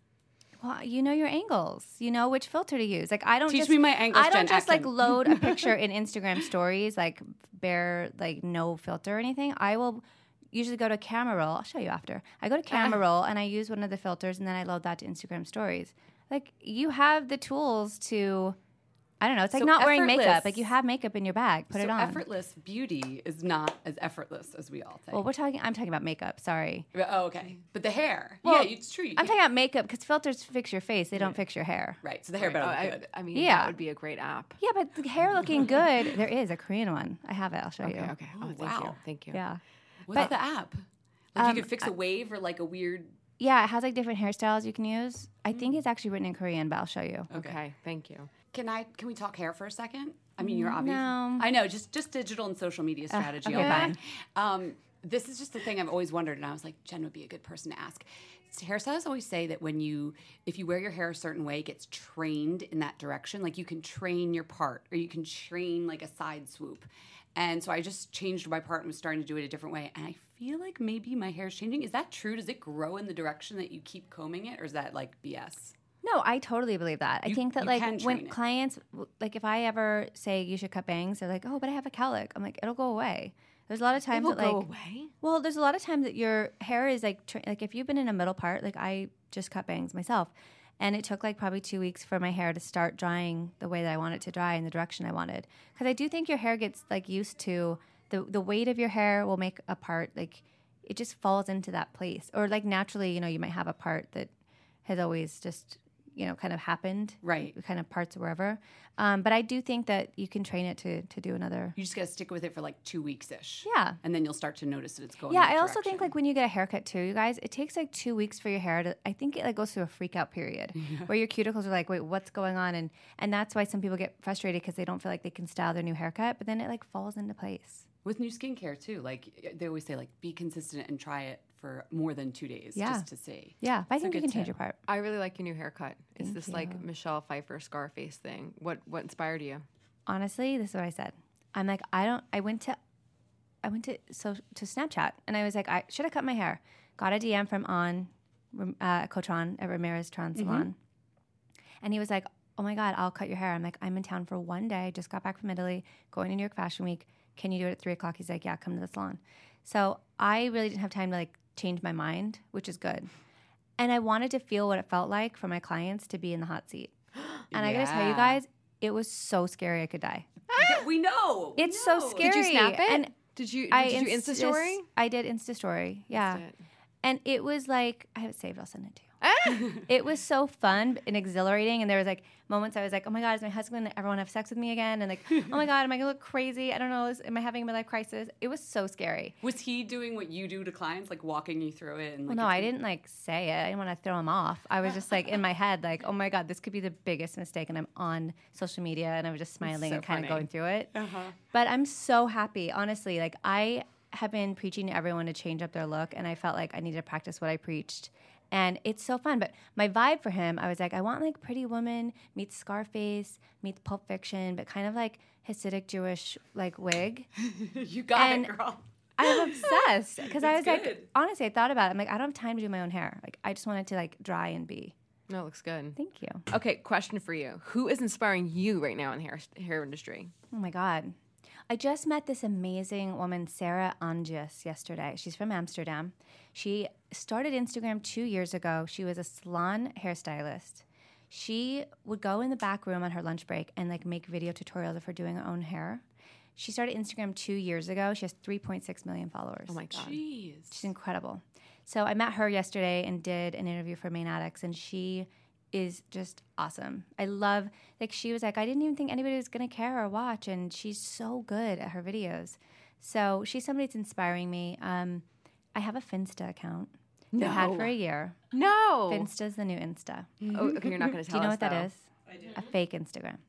Well, you know your angles. You know which filter to use. Like I don't Teach just, me my angles, I don't Jen just like Atkin. load a picture in Instagram stories, like bare, like no filter or anything. I will usually go to camera roll. I'll show you after. I go to camera roll and I use one of the filters and then I load that to Instagram stories. Like you have the tools to, I don't know. It's like So not wearing makeup. effortless. Like you have makeup in your bag. Put so it on. effortless beauty is not as effortless as we all think. Well, we're talking. I'm talking about makeup. Sorry. oh, okay. But the hair. Well, yeah, it's true. You I'm can't- talking about makeup because filters fix your face. They don't fix your hair. Right, so the hair Right. better Oh, look I, good. I mean, Yeah. that would be a great app. Yeah, but the hair looking good. There is a Korean one. I have it. I'll show Okay, you. okay. Oh, thank wow. you. Thank you. Yeah. What's but- the app? Like Um, you could fix a wave or like a weird... Yeah, it has like different hairstyles you can use. I Mm. think it's actually written in Korean, but I'll show you. Okay, thank you. Can I? Can we talk hair for a second? I mean, you're obvious. No. I know, just just digital and social media strategy. okay, all fine. fine. Um, this is just the thing I've always wondered, and I was like, Jen would be a good person to ask. Hairstylists always say that when you, if you wear your hair a certain way, it gets trained in that direction. Like you can train your part, or you can train like a side swoop. And so I just changed my part and was starting to do it a different way. And I feel like maybe my hair is changing. Is that true? Does it grow in the direction that you keep combing it, or is that like B S? No, I totally believe that. I You- think that you like can when train it. clients, like if I ever say you should cut bangs, they're like, oh, but I have a cowlick. I'm like, it'll go away. There's a lot of times will that like, go away? well, there's a lot of times that your hair is like, tr- like if you've been in a middle part, like I just cut bangs myself. And it took like probably two weeks for my hair to start drying the way that I want it to dry in the direction I wanted. Because I do think your hair gets like used to the the weight of your hair will make a part like it just falls into that place. Or like naturally, you know, you might have a part that has always just, you know, kind of happened. Right. Kind of parts wherever. Um, but I do think that you can train it to to do another. You just got to stick with it for like two weeks ish. Yeah. And then you'll start to notice that it's going. Yeah, that I also think direction. like when you get a haircut too, you guys, it takes like two weeks for your hair to. I think it like goes through a freak out period where your cuticles are like, wait, what's going on? And and that's why some people get frustrated because they don't feel like they can style their new haircut, but then it like falls into place. with new skincare too, like they always say, like be consistent and try it for more than two days Yeah. just to see. Yeah, but I It's a think you good can change tip. your part. I really like your new haircut. It's Thank this you. like Michelle Pfeiffer Scarface thing. What what inspired you? Honestly, this is what I said. I'm like, I don't. I went to, I went to so to Snapchat, and I was like, I should have cut my hair. Got a D M from On, uh, Cotron at Ramirez Tron Salon, and he was like, "Oh my God, I'll cut your hair." I'm like, "I'm in town for one day. I just got back from Italy, going to New York Fashion Week. Can you do it at three o'clock?" He's like, "Yeah, come to the salon." So I really didn't have time to like change my mind, which is good. And I wanted to feel what it felt like for my clients to be in the hot seat. And I gotta tell you Yeah. guys, it was so scary I could die. Yeah, we know. we It's so know. scary. Did you snap it? And did you I did you Insta insist- story? I did Insta story. Yeah. That's it. And it was like, I have it saved. I'll send it to you. It was so fun and exhilarating. And there was like moments I was like, oh my God, is my husband and everyone have sex with me again? And like, oh my God, am I going to look crazy? I don't know. Is, am I having a midlife crisis? It was so scary. Was he doing what you do to clients, like walking you through it? And Well, like no, I it's- didn't like say it. I didn't want to throw him off. I was just like in my head, like, oh my God, this could be the biggest mistake. And I'm on social media and I was just smiling so and kind of funny. going through it. Uh-huh. But I'm so happy, honestly. Like I have been preaching to everyone to change up their look, and I felt like I needed to practice what I preached. And it's so fun. But my vibe for him, I was like, I want like Pretty Woman meets Scarface meets Pulp Fiction, but kind of like Hasidic Jewish like wig. You got And- it, girl. I'm obsessed because I was That's like, good. honestly, I thought about it. I'm like, I don't have time to do my own hair. Like, I just wanted to like dry and be. No, it looks good. Thank you. Okay, question for you. Who is inspiring you right now in the hair hair industry? Oh my God. I just met this amazing woman, Sarah Angius, yesterday. She's from Amsterdam. She started Instagram two years ago. She was a salon hairstylist. She would go in the back room on her lunch break and like make video tutorials of her doing her own hair. She started Instagram two years ago. She has three point six million followers. Oh my God. Jeez. She's incredible. So I met her yesterday and did an interview for Main Addicts, and she is just awesome. I love, like she was like, I didn't even think anybody was going to care or watch, and she's so good at her videos. So she's somebody that's inspiring me. Um, I have a Finsta account that I had for a year. No. Finsta's the new Insta. Oh, okay, you're not going to Do tell you know us what that though. is? I do. A fake Instagram.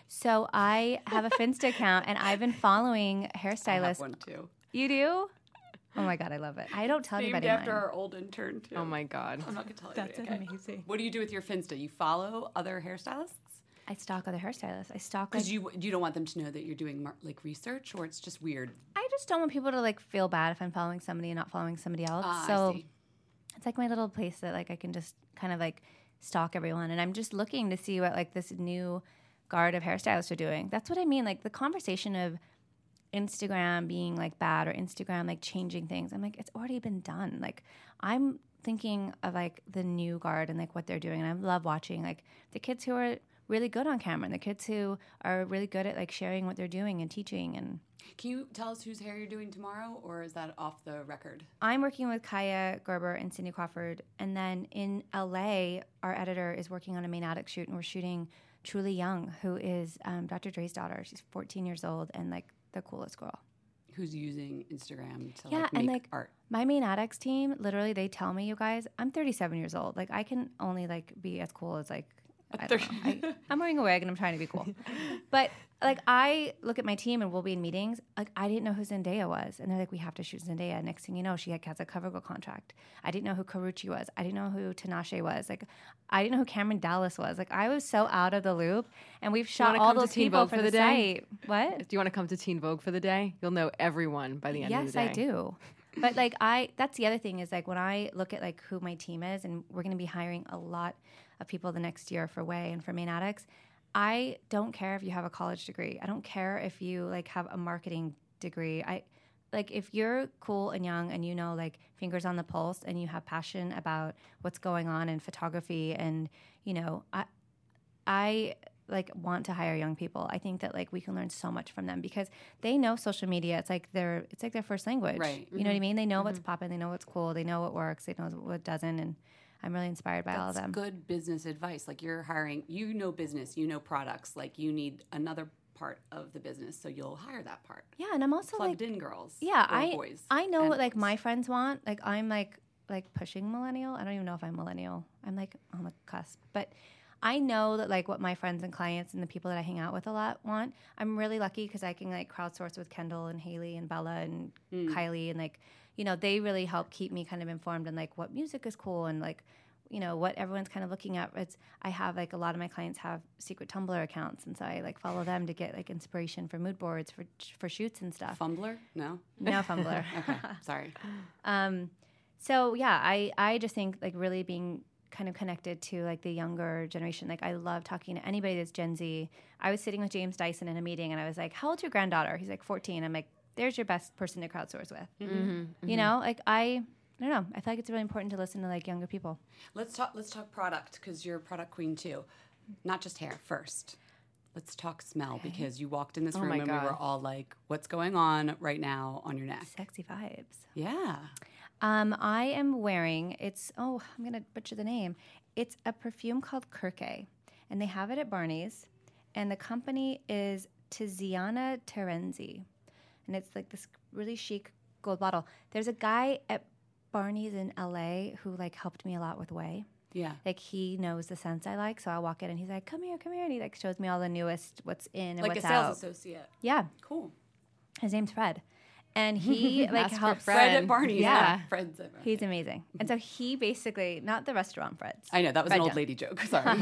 So I have a Finsta account, and I've been following hairstylists. I have one too. You do? Oh my God, I love it. I don't tell Named anybody after mine. our old intern too. Oh my God. I'm not gonna tell you. That's okay. amazing. What do you do with your Finsta? You follow other hairstylists? I stalk other hairstylists. I stalk Because like, you you don't want them to know that you're doing mar- like research, or it's just weird. I just don't want people to like feel bad if I'm following somebody and not following somebody else. Ah, I so see. it's like my little place that like I can just kind of like stalk everyone, and I'm just looking to see what like this new guard of hairstylists are doing. That's what I mean. Like the conversation of Instagram being like bad or Instagram like changing things. I'm like, it's already been done. Like I'm thinking of like the new guard and like what they're doing, and I love watching like the kids who are really good on camera and the kids who are really good at like sharing what they're doing and teaching. And Can you tell us whose hair you're doing tomorrow, or is that off the record? I'm working with Kaya Gerber and Cindy Crawford, and then in L A, our editor is working on a Main Addict shoot, and we're shooting Truly Young, who is um, Doctor Dre's daughter. She's fourteen years old and like the coolest girl. Who's using Instagram to Yeah, like and make like art? my Main Addicts team, literally, they tell me, you guys, I'm thirty-seven years old. Like I can only like be as cool as like I don't know. I, I'm wearing a wig and I'm trying to be cool. But like I look at my team and we'll be in meetings. Like I didn't know who Zendaya was, and they're like, we have to shoot Zendaya. Next thing you know, she has a CoverGirl contract. I didn't know who Karuchi was. I didn't know who Tinashe was. Like I didn't know who Cameron Dallas was. Like I was so out of the loop, and we've shot wanna all come to those Teen people Vogue for for the, the day? site. What? Do you want to come to Teen Vogue for the day? You'll know everyone by the end yes, of the day. I do. But like I, that's the other thing is like when I look at like who my team is, and we're going to be hiring a lot of people the next year for Way and for Main Addicts. I don't care if you have a college degree. I don't care if you like have a marketing degree. I like if you're cool and young and you know like fingers on the pulse and you have passion about what's going on in photography, and you know I I like want to hire young people. I think that like we can learn so much from them because they know social media. It's like their it's like their first language. Right. You know what I mean? They know what's popping, they know what's cool, they know what works, they know what doesn't, and I'm really inspired by all of That's them. good business advice. Like you're hiring, you know business, you know products. Like you need another part of the business, so you'll hire that part. Yeah, and I'm also Plugged like in girls. Yeah, or I boys I know and what like boys. my friends want. Like I'm like like pushing millennial. I don't even know if I'm millennial. I'm like on the cusp. But I know that like what my friends and clients and the people that I hang out with a lot want. I'm really lucky because I can like crowdsource with Kendall and Haley and Bella and Mm. Kylie, and like you know they really help keep me kind of informed on like what music is cool and like you know what everyone's kind of looking at. It's I have like a lot of my clients have secret Tumblr accounts, and so I like follow them to get like inspiration for mood boards for for shoots and stuff. Fumbler? No. No Tumblr. Okay. Sorry. Um, so yeah, I, I just think like really being kind of connected to like the younger generation. Like I love talking to anybody that's Gen Z. I was sitting with James Dyson in a meeting and I was like, how old's your granddaughter? He's like fourteen. I'm like, there's your best person to crowdsource with. Mm-hmm. You know, like I, I don't know. I feel like it's really important to listen to like younger people. Let's talk. Let's talk product because you're a product queen too, not just hair. First, let's talk smell because you walked in this Oh room my and God. we were all like, "What's going on right now on your neck?" Sexy vibes. Yeah. Um, I am wearing, it's, oh, I'm going to butcher the name. It's a perfume called Kirke, and they have it at Barney's, and the company is Tiziana Terenzi, and it's like this really chic gold bottle. There's a guy at Barney's in L A who like helped me a lot with Way. Yeah. Like he knows the scents I like, so I'll walk in and he's like, come here, come here, and he like shows me all the newest, what's in and Like a what's sales out. associate. Yeah, Cool. his name's Fred. And he like Ask for helps. Fred. Fred at Barney's. Yeah. Fred's at Barney's. He's amazing. And so he basically, not the restaurant Fred's. I know that was Fred an old Jones. lady joke. Sorry.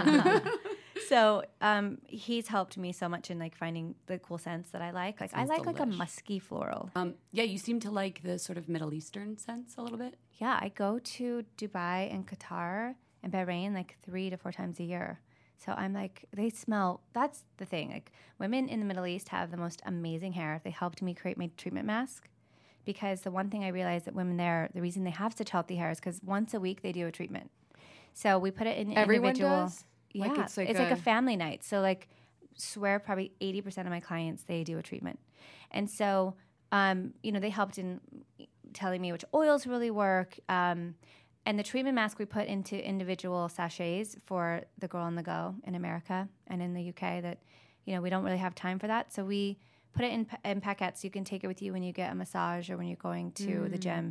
So um, he's helped me so much in like finding the cool scents that I like. Like I sounds like like a delish. musky floral. um, yeah, you seem to like the sort of Middle Eastern sense a little bit. Yeah, I go to Dubai and Qatar and Bahrain like three to four times a year. So I'm like, they smell, that's the thing. Like women in the Middle East have the most amazing hair. They helped me create my treatment mask because the one thing I realized that women there, the reason they have such healthy hair is because once a week they do a treatment. So we put it in Everyone individual. does? Yeah, Like, it's it's like, like a, a- family night. So like, swear probably eighty percent of my clients, they do a treatment. And so, um, you know, they helped in telling me which oils really work. Um, and the treatment mask we put into individual sachets for the girl on the go in America and in the U K that, you know, we don't really have time for that. So we put it in, pa- in packets. You can take it with you when you get a massage or when you're going to Mm. the gym.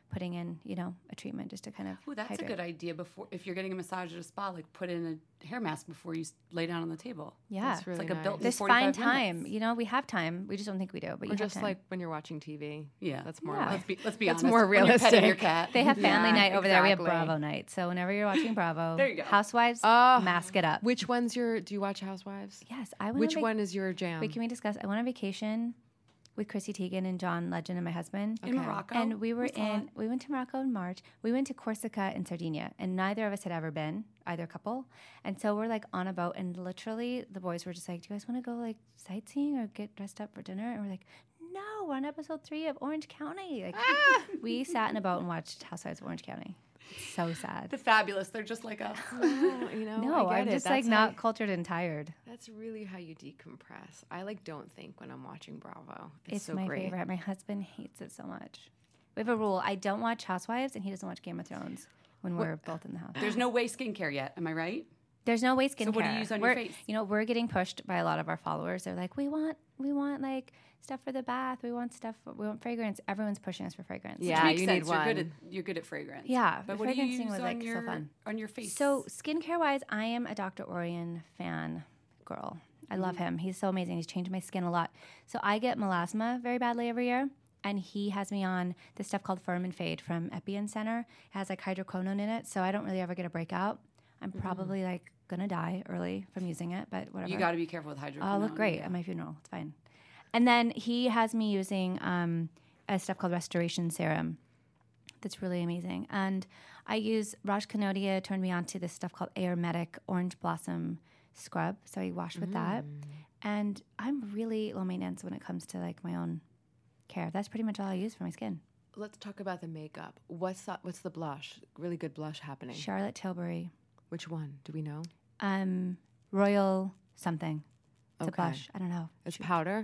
putting in, you know, a treatment just to kind of Ooh, that's hydrate. a good idea. Before, if you're getting a massage at a spa, like put in a hair mask before you s- lay down on the table. Yeah. That's really It's like a nice. built-in There's forty-five fine time. minutes. You know, we have time. We just don't think we do, but you Or have just time. like when you're watching T V. Yeah. That's more Yeah. like Let's be let's be That's honest. more When you're petting your realistic. cat. They have family Yeah, night over there. We have exactly. Bravo night. So whenever you're watching Bravo, There you go. Housewives, Oh. mask it up. Which one's your? Do you watch Housewives? Yes, I went. Which on vac- one is your jam? Wait, can we discuss? I went on vacation with Chrissy Teigen and John Legend and my husband. in Okay. Morocco. And we were What's that? in, we went to Morocco in March. We went to Corsica and Sardinia, and neither of us had ever been, either couple. And so we're like on a boat, and literally the boys were just like, "Do you guys want to go like sightseeing or get dressed up for dinner?" And we're like, "No, we're on episode three of Orange County." Like, we sat in a boat and watched Housewives of Orange County. It's so sad. The Fabulous. They're just like us. Oh, you know, No, I get I'm it. just like That's not how- cultured and tired. That's really how you decompress. I like don't think when I'm watching Bravo. It's, It's so my great. favorite. My husband hates it so much. We have a rule: I don't watch Housewives, and he doesn't watch Game of Thrones when we're both in the house. There's no way skincare yet. Am I right? There's no waste skincare. So what do you use on your We're- face? You know, we're getting pushed by a lot of our followers. They're like, we want, we want like stuff for the bath. We want stuff. We want fragrance. Everyone's pushing us for fragrance. Yeah, Makes you sense. need You're good one. at you're good at fragrance. Yeah, But the what do you fragrancing use was, on like, so your fun. on your face? So skincare wise, I am a Doctor Orion fan girl. I love him. He's so amazing. He's changed my skin a lot. So I get melasma very badly every year. And he has me on this stuff called Firm and Fade from Epian Center. It has like hydroquinone in it, so I don't really ever get a breakout. I'm probably like gonna die early from using it, but whatever. you got to be careful with hydroquinone. I'll look great yeah. at my funeral. It's fine. And then he has me using um, a stuff called Restoration Serum. That's really amazing. And I use Raj Kanodia turned me on to this stuff called Aromatic Orange Blossom Scrub. So I wash with that. And I'm really low maintenance when it comes to like my own care. That's pretty much all I use for my skin. Let's talk about the makeup. What's that, what's the blush? Really good blush happening. Charlotte Tilbury, Which one? Do we know? um, Royal something. It's Okay. a blush. I don't know. It's powder.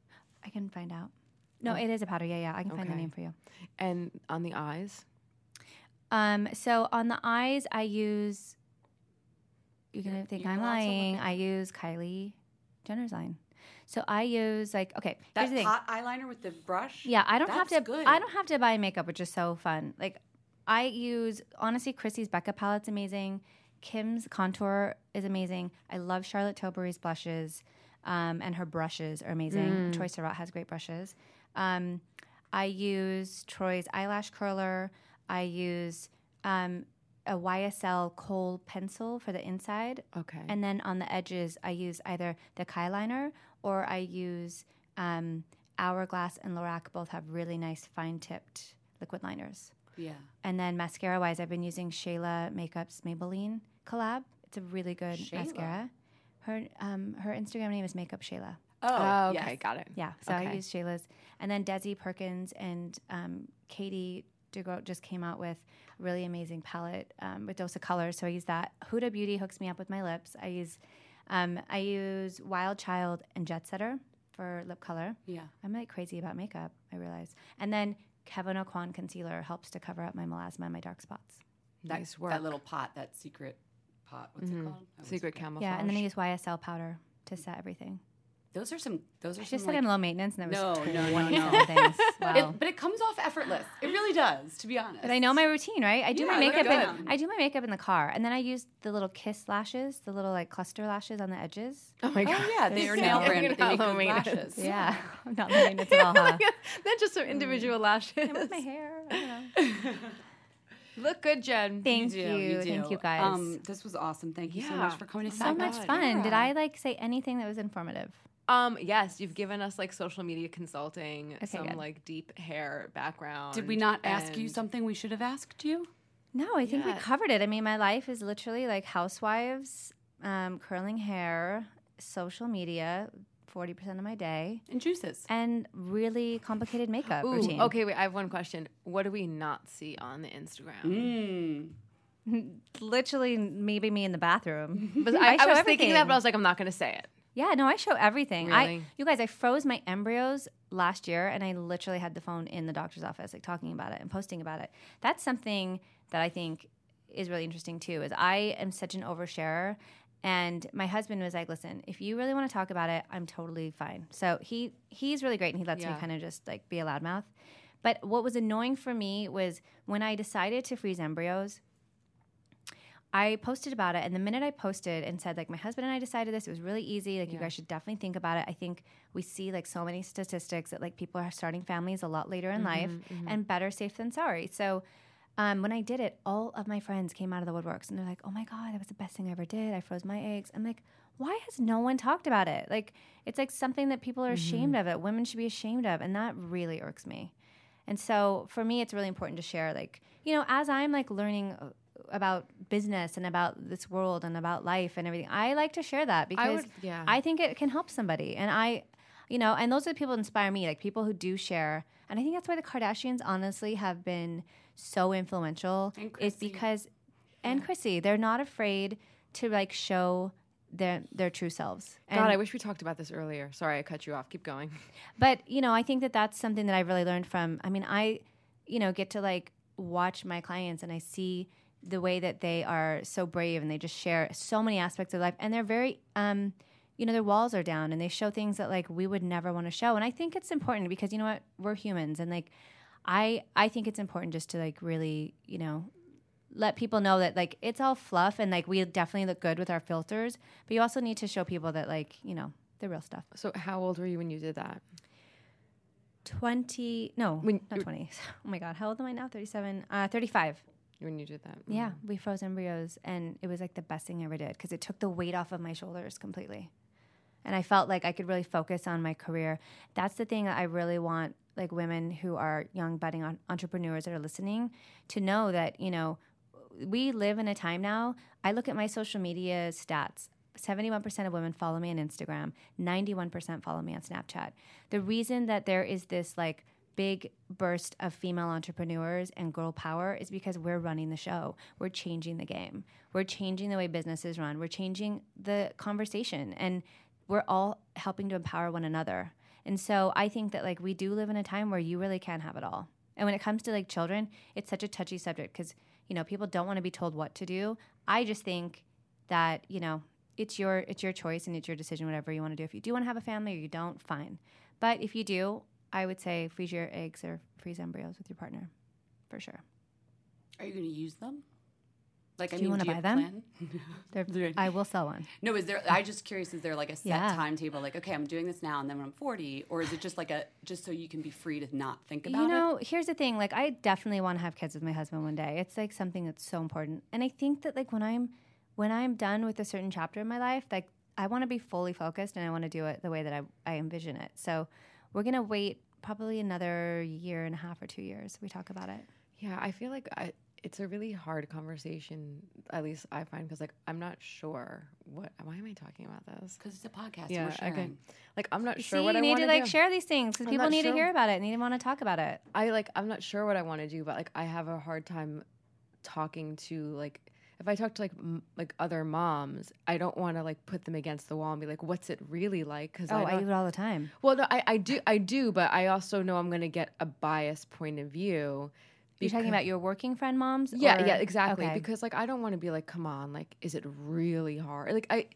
I can find out. No, it is a powder. Yeah, yeah. I can find the Okay. name for you. And on the eyes? Um, so on the eyes, I use. You're gonna You're- think you're I'm allowed to look lying. at I use Kylie Jenner's line. So I use like okay. That here's the thing. hot eyeliner with the brush. Yeah, I don't have That's to. Good. I don't have to buy makeup, which is so fun. Like I use honestly, Chrissy's Becca palette's amazing. Kim's contour is amazing. I love Charlotte Tilbury's blushes, um, and her brushes are amazing. Troy Sirotte has great brushes. Um, I use Troy's eyelash curler. I use um, a Y S L kohl pencil for the inside. Okay. And then on the edges, I use either the Kyliner or I use um, Hourglass and Lorac. Both have really nice fine-tipped liquid liners. Yeah. And then mascara-wise, I've been using Shayla Makeup's Maybelline collab. It's a really good Shayla? mascara. Her um, her Instagram name is Makeup Shayla. Oh, Oh, okay, yes. got it. Yeah, so I Okay. use Shayla's. And then Desi Perkins and um, Katie DeGroat just came out with a really amazing palette um, with Dose of Colors. So I use that. Huda Beauty hooks me up with my lips. I use um, I use Wild Child and Jet Setter for lip color. Yeah. I'm like crazy about makeup, I realize. And then Kevin O'Quan concealer helps to cover up my melasma and my dark spots. That, Nice work. That little pot, that secret pot. What's it called? I always Secret forget. camouflage. Yeah, and then I use Y S L powder to set everything. Those are some. Those are I some. just said like, I'm low maintenance, and there was No, no, no, twenty-seven no. things. Wow. It, but it comes off effortless. It really does, to be honest. But I know my routine, right? I do Yeah, my look makeup. good. In, I do my makeup in the car, and then I use the little kiss lashes, the little like cluster lashes on the edges. Oh my god. Oh yeah, they're so- nail brand. You're But they not make low good maintenance. lashes. Yeah, I'm not low maintenance at all, huh? Then just some individual lashes. And with my hair, I don't know. Look good, Jen. Thank do, you, you do. thank you guys. Um, this was awesome. Thank you so Yeah. much for coming to so Side much God. fun. Did Yeah. I like say anything that was informative? Um, yes, you've given us like social media consulting, Okay, some good. like deep hair background. Did we not ask you and- something we should have asked you? No, I think we Yeah. covered it. I mean, my life is literally like housewives, um, curling hair, social media, forty percent of my day, And juices. and really complicated makeup Ooh, routine. okay, wait, I have one question. What do we not see on the Instagram? Mm. Literally, maybe me in the bathroom. But I, I show was everything. thinking that, but I was like, I'm not going to say it. Yeah, no, I show everything. I, Really? you guys, I froze my embryos last year, and I literally had the phone in the doctor's office, like talking about it and posting about it. That's something that I think is really interesting too. Is I am such an oversharer, and my husband was like, "Listen, if you really want to talk about it, I'm totally fine." So he he's really great, and he lets me Yeah. kind of just like be a loudmouth. But what was annoying for me was when I decided to freeze embryos, I posted about it, and the minute I posted and said, like, my husband and I decided this, it was really easy. Like, yeah. you guys should definitely think about it. I think we see, like, so many statistics that, like, people are starting families a lot later in mm-hmm, life, mm-hmm. and better safe than sorry. So um, when I did it, all of my friends came out of the woodworks, and they're like, oh, my God, that was the best thing I ever did. I froze my eggs. I'm like, why has no one talked about it? Like, it's like something that people are mm-hmm. ashamed of, that women should be ashamed of, and that really irks me. And so for me, it's really important to share, like, you know, as I'm, like, learning about business and about this world and about life and everything, I like to share that because I, would, yeah. I think it can help somebody. And I, you know, and those are the people that inspire me, like people who do share. And I think that's why the Kardashians honestly have been so influential. Is because, and yeah. Chrissy, they're not afraid to like show their their true selves. And God, I wish we talked about this earlier. Sorry, I cut you off. Keep going. But, you know, I think that that's something that I've really learned from, I mean, I, you know, get to like watch my clients and I see the way that they are so brave and they just share so many aspects of life. And they're very, um, you know, their walls are down and they show things that like we would never want to show. And I think it's important because, you know what, we're humans. And like, I, I think it's important just to like really, you know, let people know that like it's all fluff and like we definitely look good with our filters, but you also need to show people that like, you know, the real stuff. So how old were you when you did that? twenty, no, when, not twenty. Oh my God. How old am I now? thirty-seven, uh, thirty-five. When you did that? Mm. Yeah, we froze embryos, and it was like the best thing I ever did because it took the weight off of my shoulders completely. And I felt like I could really focus on my career. That's the thing that I really want like women who are young budding on- entrepreneurs that are listening to know that, you know, we live in a time now. I look at my social media stats. seventy-one percent of women follow me on Instagram. ninety-one percent follow me on Snapchat. The reason that there is this like big burst of female entrepreneurs and girl power is because we're running the show. We're changing the game. We're changing the way businesses run. We're changing the conversation, and we're all helping to empower one another. And so I think that like we do live in a time where you really can have it all. And when it comes to like children, it's such a touchy subject because, you know, people don't want to be told what to do. I just think that, you know, it's your it's your choice and it's your decision, whatever you want to do. If you do want to have a family or you don't, fine. But if you do, I would say freeze your eggs or freeze embryos with your partner, for sure. Are you going to use them? Like, do I you mean, want to buy them? They're, I will sell one. No, is there? I'm just curious. Is there like a set yeah. timetable? Like, okay, I'm doing this now, and then when I'm forty, or is it just like a just so you can be free to not think about it? You know, it? Here's the thing. Like, I definitely want to have kids with my husband one day. It's like something that's so important. And I think that like when I'm when I'm done with a certain chapter in my life, like I want to be fully focused, and I want to do it the way that I I envision it. So we're gonna wait. Probably another year and a half or two years. We talk about it. Yeah, I feel like I, it's a really hard conversation, at least I find, because like I'm not sure what. Why am I talking about this? Because it's a podcast. Yeah, we're sharing. Okay. Like I'm not See, sure what I want to do. You need to like share these things because people need sure. to hear about it and need to want to talk about it. I like I'm not sure what I want to do, but like I have a hard time talking to like. If I talk to like m- like other moms, I don't want to like put them against the wall and be like, "What's it really like?" Because oh, I, I do it all the time. Well, no, I, I do, I do, but I also know I'm going to get a biased point of view. You're talking about your working friend moms? Yeah, or? yeah, exactly. Okay. Because like I don't want to be like, "Come on, like, is it really hard?" Like I,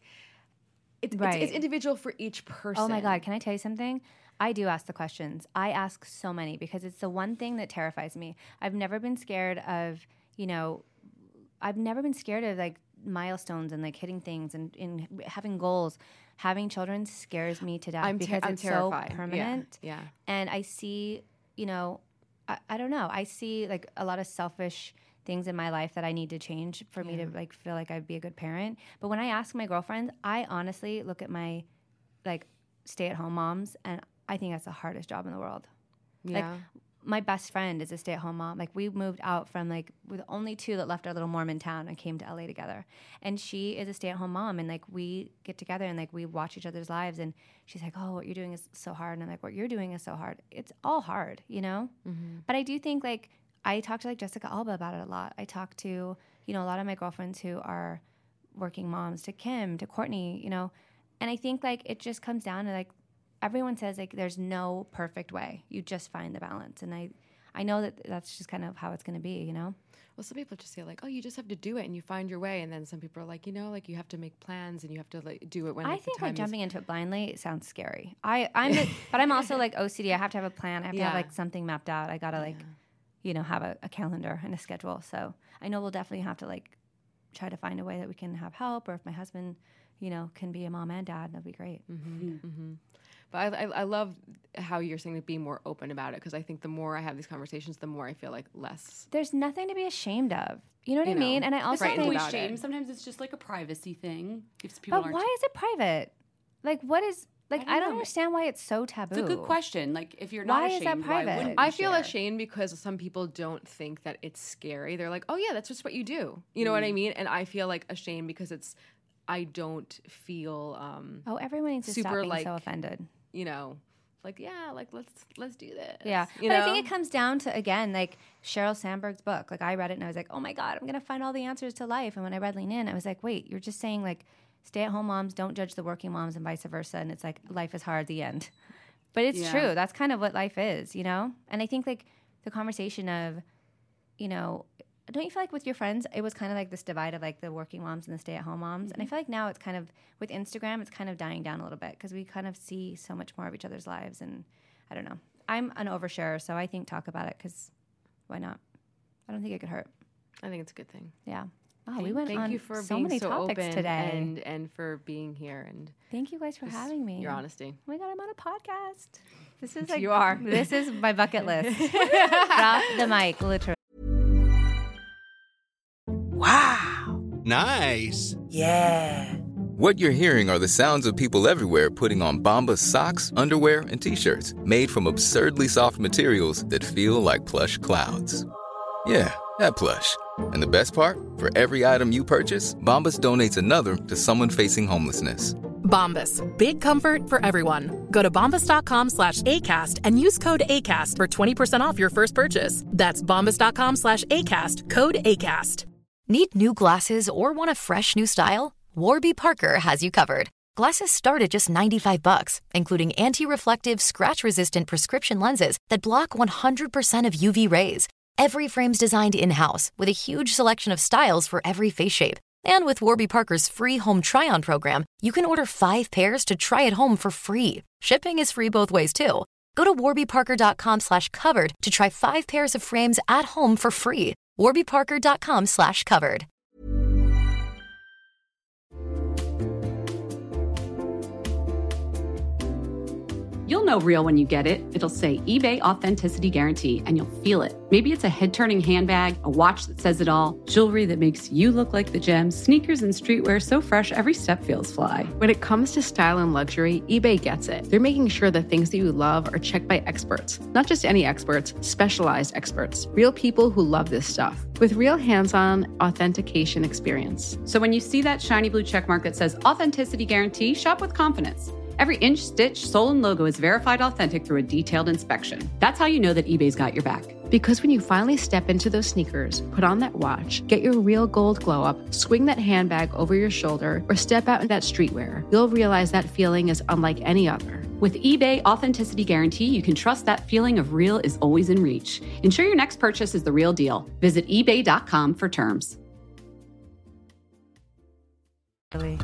it, right. it's, it's individual for each person. Oh my God, can I tell you something? I do ask the questions. I ask so many because it's the one thing that terrifies me. I've never been scared of, you know, I've never been scared of like milestones and like hitting things and, and having goals. Having children scares me to death I'm because ter- I'm it's terrified. so permanent. Yeah, yeah. And I see, you know, I, I don't know. I see like a lot of selfish things in my life that I need to change for yeah. me to like feel like I'd be a good parent. But when I ask my girlfriends, I honestly look at my like stay-at-home moms and I think that's the hardest job in the world. Yeah. Like, my best friend is a stay-at-home mom. Like we moved out from like with only two that left our little Mormon town and came to L A together. And she is a stay-at-home mom, and like we get together and like we watch each other's lives. And she's like, "Oh, what you're doing is so hard," and I'm like, "What you're doing is so hard." It's all hard, you know. Mm-hmm. But I do think like I talk to like Jessica Alba about it a lot. I talk to you know a lot of my girlfriends who are working moms, to Kim, to Courtney, you know, and I think like it just comes down to like. Everyone says like there's no perfect way. You just find the balance. And I, I know that that's just kind of how it's going to be, you know? Well, some people just say like, oh, you just have to do it and you find your way. And then some people are like, you know, like you have to make plans and you have to like do it when I like, think the time like is- jumping into it blindly sounds scary. I, I'm, a, but I'm also like O C D. I have to have a plan. I have to Yeah. have like something mapped out. I got to like, Yeah. you know, have a, a calendar and a schedule. So I know we'll definitely have to like try to find a way that we can have help, or if my husband, you know, can be a mom and dad, that'd be great. Mm-hmm, mm-hmm. But I, I, I love how you're saying to be more open about it, because I think the more I have these conversations, the more I feel like less. There's nothing to be ashamed of. You know what You I mean? know, And I also frightened think, Always about shame. it. Sometimes it's just like a privacy thing. If people but aren't why is it private? Like, what is like? I don't don't, know. understand why it's so taboo. It's a good question. Like, if you're not Why is ashamed, that why private? wouldn't you I feel share? ashamed because some people don't think that it's scary. They're like, oh, yeah, that's just what you do. You know what I mean? And I feel like ashamed because it's, I don't feel, um, Oh, everyone needs to stop super, being like, so offended. you know, like, yeah, like, let's let's do this. Yeah, You but know? I think it comes down to, again, like Sheryl Sandberg's book. Like I read it and I was like, oh my God, I'm gonna find all the answers to life. And when I read Lean In, I was like, wait, you're just saying like stay-at-home moms don't judge the working moms and vice versa. And it's like life is hard at the end. But it's Yeah. true. That's kind of what life is, you know. And I think like the conversation of, you know, don't you feel like with your friends it was kind of like this divide of like the working moms and the stay-at-home moms? And I feel like now it's kind of with Instagram, it's kind of dying down a little bit because we kind of see so much more of each other's lives. And I don't know. I'm an oversharer, so I think talk about it because why not? I don't think it could hurt. I think it's a good thing. Yeah. Wow, we went Thank on you for so being many so topics open today. and and for being here and Thank you guys for just having me. your honesty. Oh my God, I'm on a podcast. This is like You are. This is my bucket list. Drop the mic, literally. Wow. Nice. Yeah. What you're hearing are the sounds of people everywhere putting on Bombas socks, underwear, and t-shirts made from absurdly soft materials that feel like plush clouds. Yeah, that plush. And the best part? For every item you purchase, Bombas donates another to someone facing homelessness. Bombas. Big comfort for everyone. Go to bombas.com slash ACAST and use code ACAST for twenty percent off your first purchase. That's bombas.com slash ACAST. Code ACAST. Need new glasses or want a fresh new style? Warby Parker has you covered. Glasses start at just ninety-five bucks, including anti-reflective, scratch-resistant prescription lenses that block one hundred percent of U V rays. Every frame's designed in-house with a huge selection of styles for every face shape. And with Warby Parker's free home try-on program, you can order five pairs to try at home for free. Shipping is free both ways, too. Go to warbyparker.com slash covered to try five pairs of frames at home for free. warbyparker.com slash covered. You'll know real when you get it. It'll say eBay Authenticity Guarantee, and you'll feel it. Maybe it's a head-turning handbag, a watch that says it all, jewelry that makes you look like the gem, sneakers and streetwear so fresh every step feels fly. When it comes to style and luxury, eBay gets it. They're making sure the things that you love are checked by experts. Not just any experts, specialized experts. Real people who love this stuff. With real hands-on authentication experience. So when you see that shiny blue checkmark that says Authenticity Guarantee, shop with confidence. Every inch, stitch, sole, and logo is verified authentic through a detailed inspection. That's how you know that eBay's got your back. Because when you finally step into those sneakers, put on that watch, get your real gold glow up, swing that handbag over your shoulder, or step out in that streetwear, you'll realize that feeling is unlike any other. With eBay Authenticity Guarantee, you can trust that feeling of real is always in reach. Ensure your next purchase is the real deal. Visit ebay dot com for terms. Really.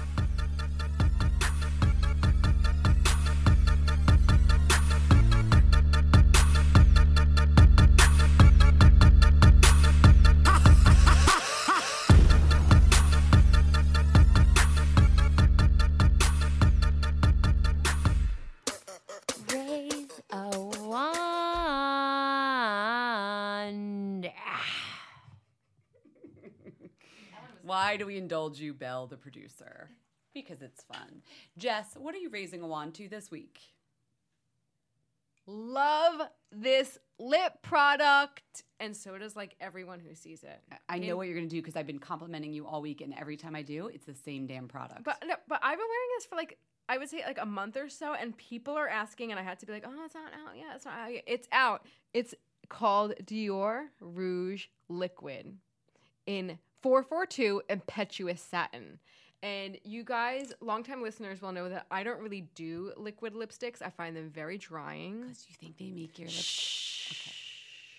Raise a wand. Why do we indulge you, Belle, the producer? Because it's fun. Jess, what are you raising a wand to this week? Love this lip product. And so does like everyone who sees it. I know what you're going to do because I've been complimenting you all week, and every time I do, it's the same damn product. But no, but I've been wearing this for like, I would say like a month or so, and people are asking, and I had to be like, oh, it's not out yet. It's not out yet. It's out. It's called Dior Rouge Liquid in four four two Impetuous Satin. And you guys, longtime listeners will know that I don't really do liquid lipsticks. I find them very drying. Because you think they make your lips... Okay.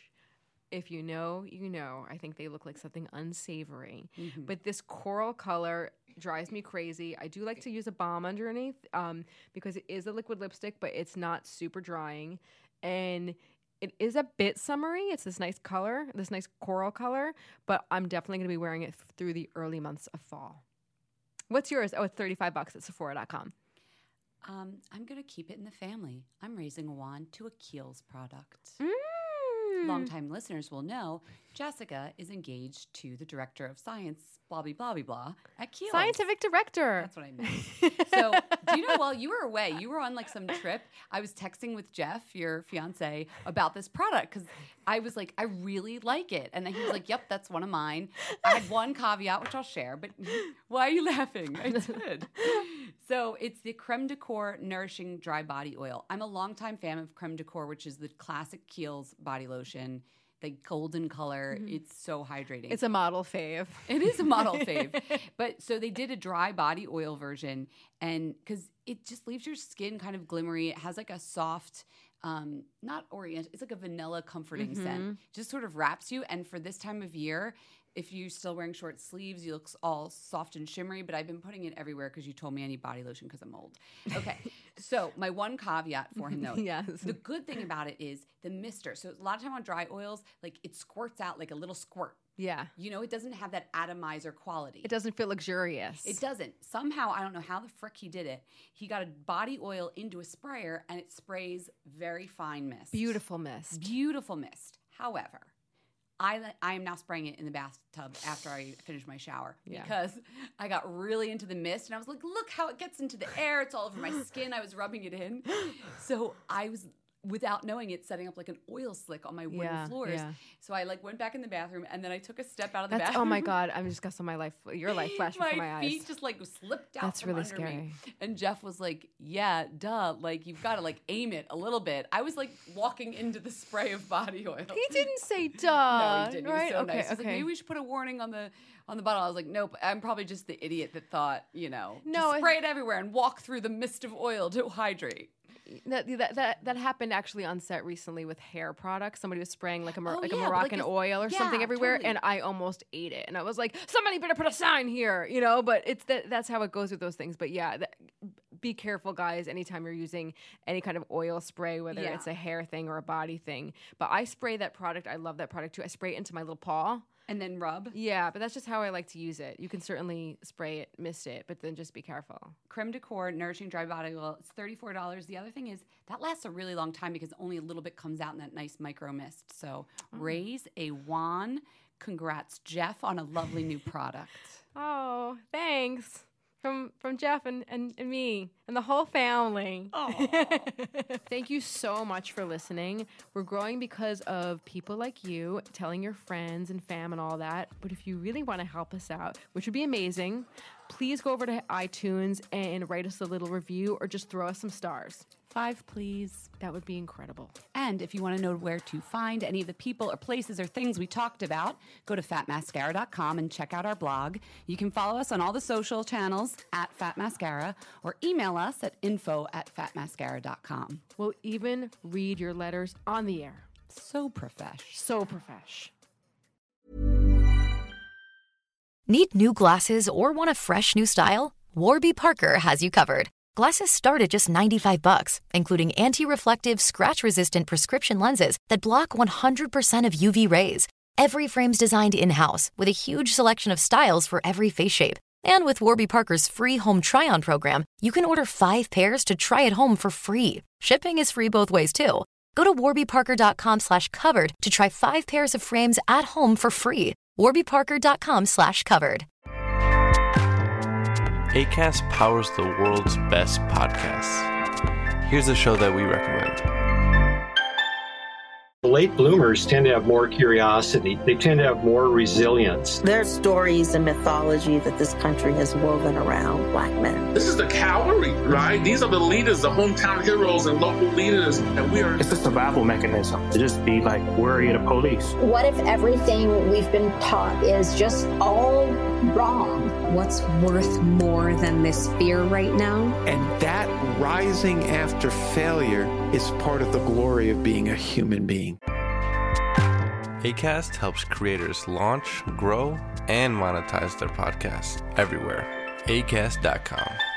if you know, you know. I think they look like something unsavory. Mm-hmm. But this coral color drives me crazy. I do like to use a balm underneath um, because it is a liquid lipstick, but it's not super drying. And it is a bit summery. It's this nice color, this nice coral color, but I'm definitely going to be wearing it through the early months of fall. What's yours? Oh, it's thirty-five bucks at Sephora dot com. Um, I'm going to keep it in the family. I'm raising a wand to a Kiehl's product. Mm. Longtime listeners will know Jessica is engaged to the director of science, blah, blah, blah, blah, at Kiehl's. Scientific director. That's what I meant. So, do you know, while you were away, you were on like some trip, I was texting with Jeff, your fiance, about this product because I was like, I really like it. And then he was like, yep, that's one of mine. I had one caveat, which I'll share, but why are you laughing? I did. So, it's the Creme de Corps Nourishing Dry Body Oil. I'm a longtime fan of Creme de Corps, which is the classic Kiehl's body lotion. The golden color. Mm-hmm. It's so hydrating. It's a model fave. It is a model fave. But so they did a dry body oil version, and because it just leaves your skin kind of glimmery. It has like a soft, um, not orient, it's like a vanilla comforting mm-hmm. scent. Just sort of wraps you. And for this time of year, if you're still wearing short sleeves, you look all soft and shimmery, but I've been putting it everywhere because you told me I need body lotion because I'm old. Okay. So my one caveat for him, though, yes. the good thing about it is the mister. So a lot of time on dry oils, like it squirts out like a little squirt. Yeah. You know, it doesn't have that atomizer quality. It doesn't feel luxurious. It doesn't. Somehow, I don't know how the frick he did it. He got a body oil into a sprayer and it sprays very fine mist. Beautiful mist. Beautiful mist. However, I, I am now spraying it in the bathtub after I finish my shower yeah. because I got really into the mist and I was like, look how it gets into the air. It's all over my skin. I was rubbing it in. So I was, without knowing it, setting up like an oil slick on my wooden yeah, floors. Yeah. So I like went back in the bathroom and then I took a step out of the That's, bathroom. Oh my God. I'm just got some of my life, your life flash before my eyes. My feet just like slipped out That's from really under scary. me. And Jeff was like, yeah, duh. Like you've got to like aim it a little bit. I was like walking into the spray of body oil. He didn't say duh. No, he didn't. Right? He was so okay, nice. He's okay. like, maybe we should put a warning on the on the bottle. I was like, nope. I'm probably just the idiot that thought, you know, no, just spray it everywhere and walk through the mist of oil to hydrate. That, that that that happened actually on set recently with hair products. Somebody was spraying like a Oh, like yeah, a but Moroccan like a- oil or yeah, something everywhere, totally. and I almost ate it. And I was like, somebody better put a sign here, you know. But it's that that's how it goes with those things. But yeah, that, be careful, guys. Anytime you're using any kind of oil spray, whether Yeah. it's a hair thing or a body thing. But I spray that product. I love that product too. I spray it into my little paw. And then rub. Yeah, but that's just how I like to use it. You can certainly spray it, mist it, but then just be careful. Creme de Corps Nourishing Dry Body Oil. It's thirty-four dollars. The other thing is that lasts a really long time because only a little bit comes out in that nice micro mist. So Mm. raise a wand. Congrats, Jeff, on a lovely new product. Oh, thanks. From from Jeff and, and, and me and the whole family. Thank you so much for listening. We're growing because of people like you telling your friends and fam and all that. But if you really want to help us out, which would be amazing, please go over to iTunes and write us a little review or just throw us some stars. Five, please. That would be incredible. And if you want to know where to find any of the people or places or things we talked about, go to fat mascara dot com and check out our blog. You can follow us on all the social channels at Fat Mascara or email us at info at fat mascara dot com. We'll even read your letters on the air. So profesh. So profesh. Need new glasses or want a fresh new style? Warby Parker has you covered. Glasses start at just ninety-five bucks, including anti-reflective, scratch-resistant prescription lenses that block one hundred percent of U V rays. Every frame's designed in-house with a huge selection of styles for every face shape. And with Warby Parker's free home try-on program, you can order five pairs to try at home for free. Shipping is free both ways, too. Go to warby parker dot com slash covered to try five pairs of frames at home for free. warby parker dot com slash covered. Acast powers the world's best podcasts. Here's a show that we recommend. Late bloomers tend to have more curiosity. They tend to have more resilience. There's stories and mythology that this country has woven around Black men. This is the cavalry, right? These are the leaders, the hometown heroes and local leaders. And we are... It's a survival mechanism to just be like worry of the police. What if everything we've been taught is just all wrong? What's worth more than this fear right now? And that rising after failure is part of the glory of being a human being. Acast helps creators launch, grow, and monetize their podcasts everywhere. acast dot com.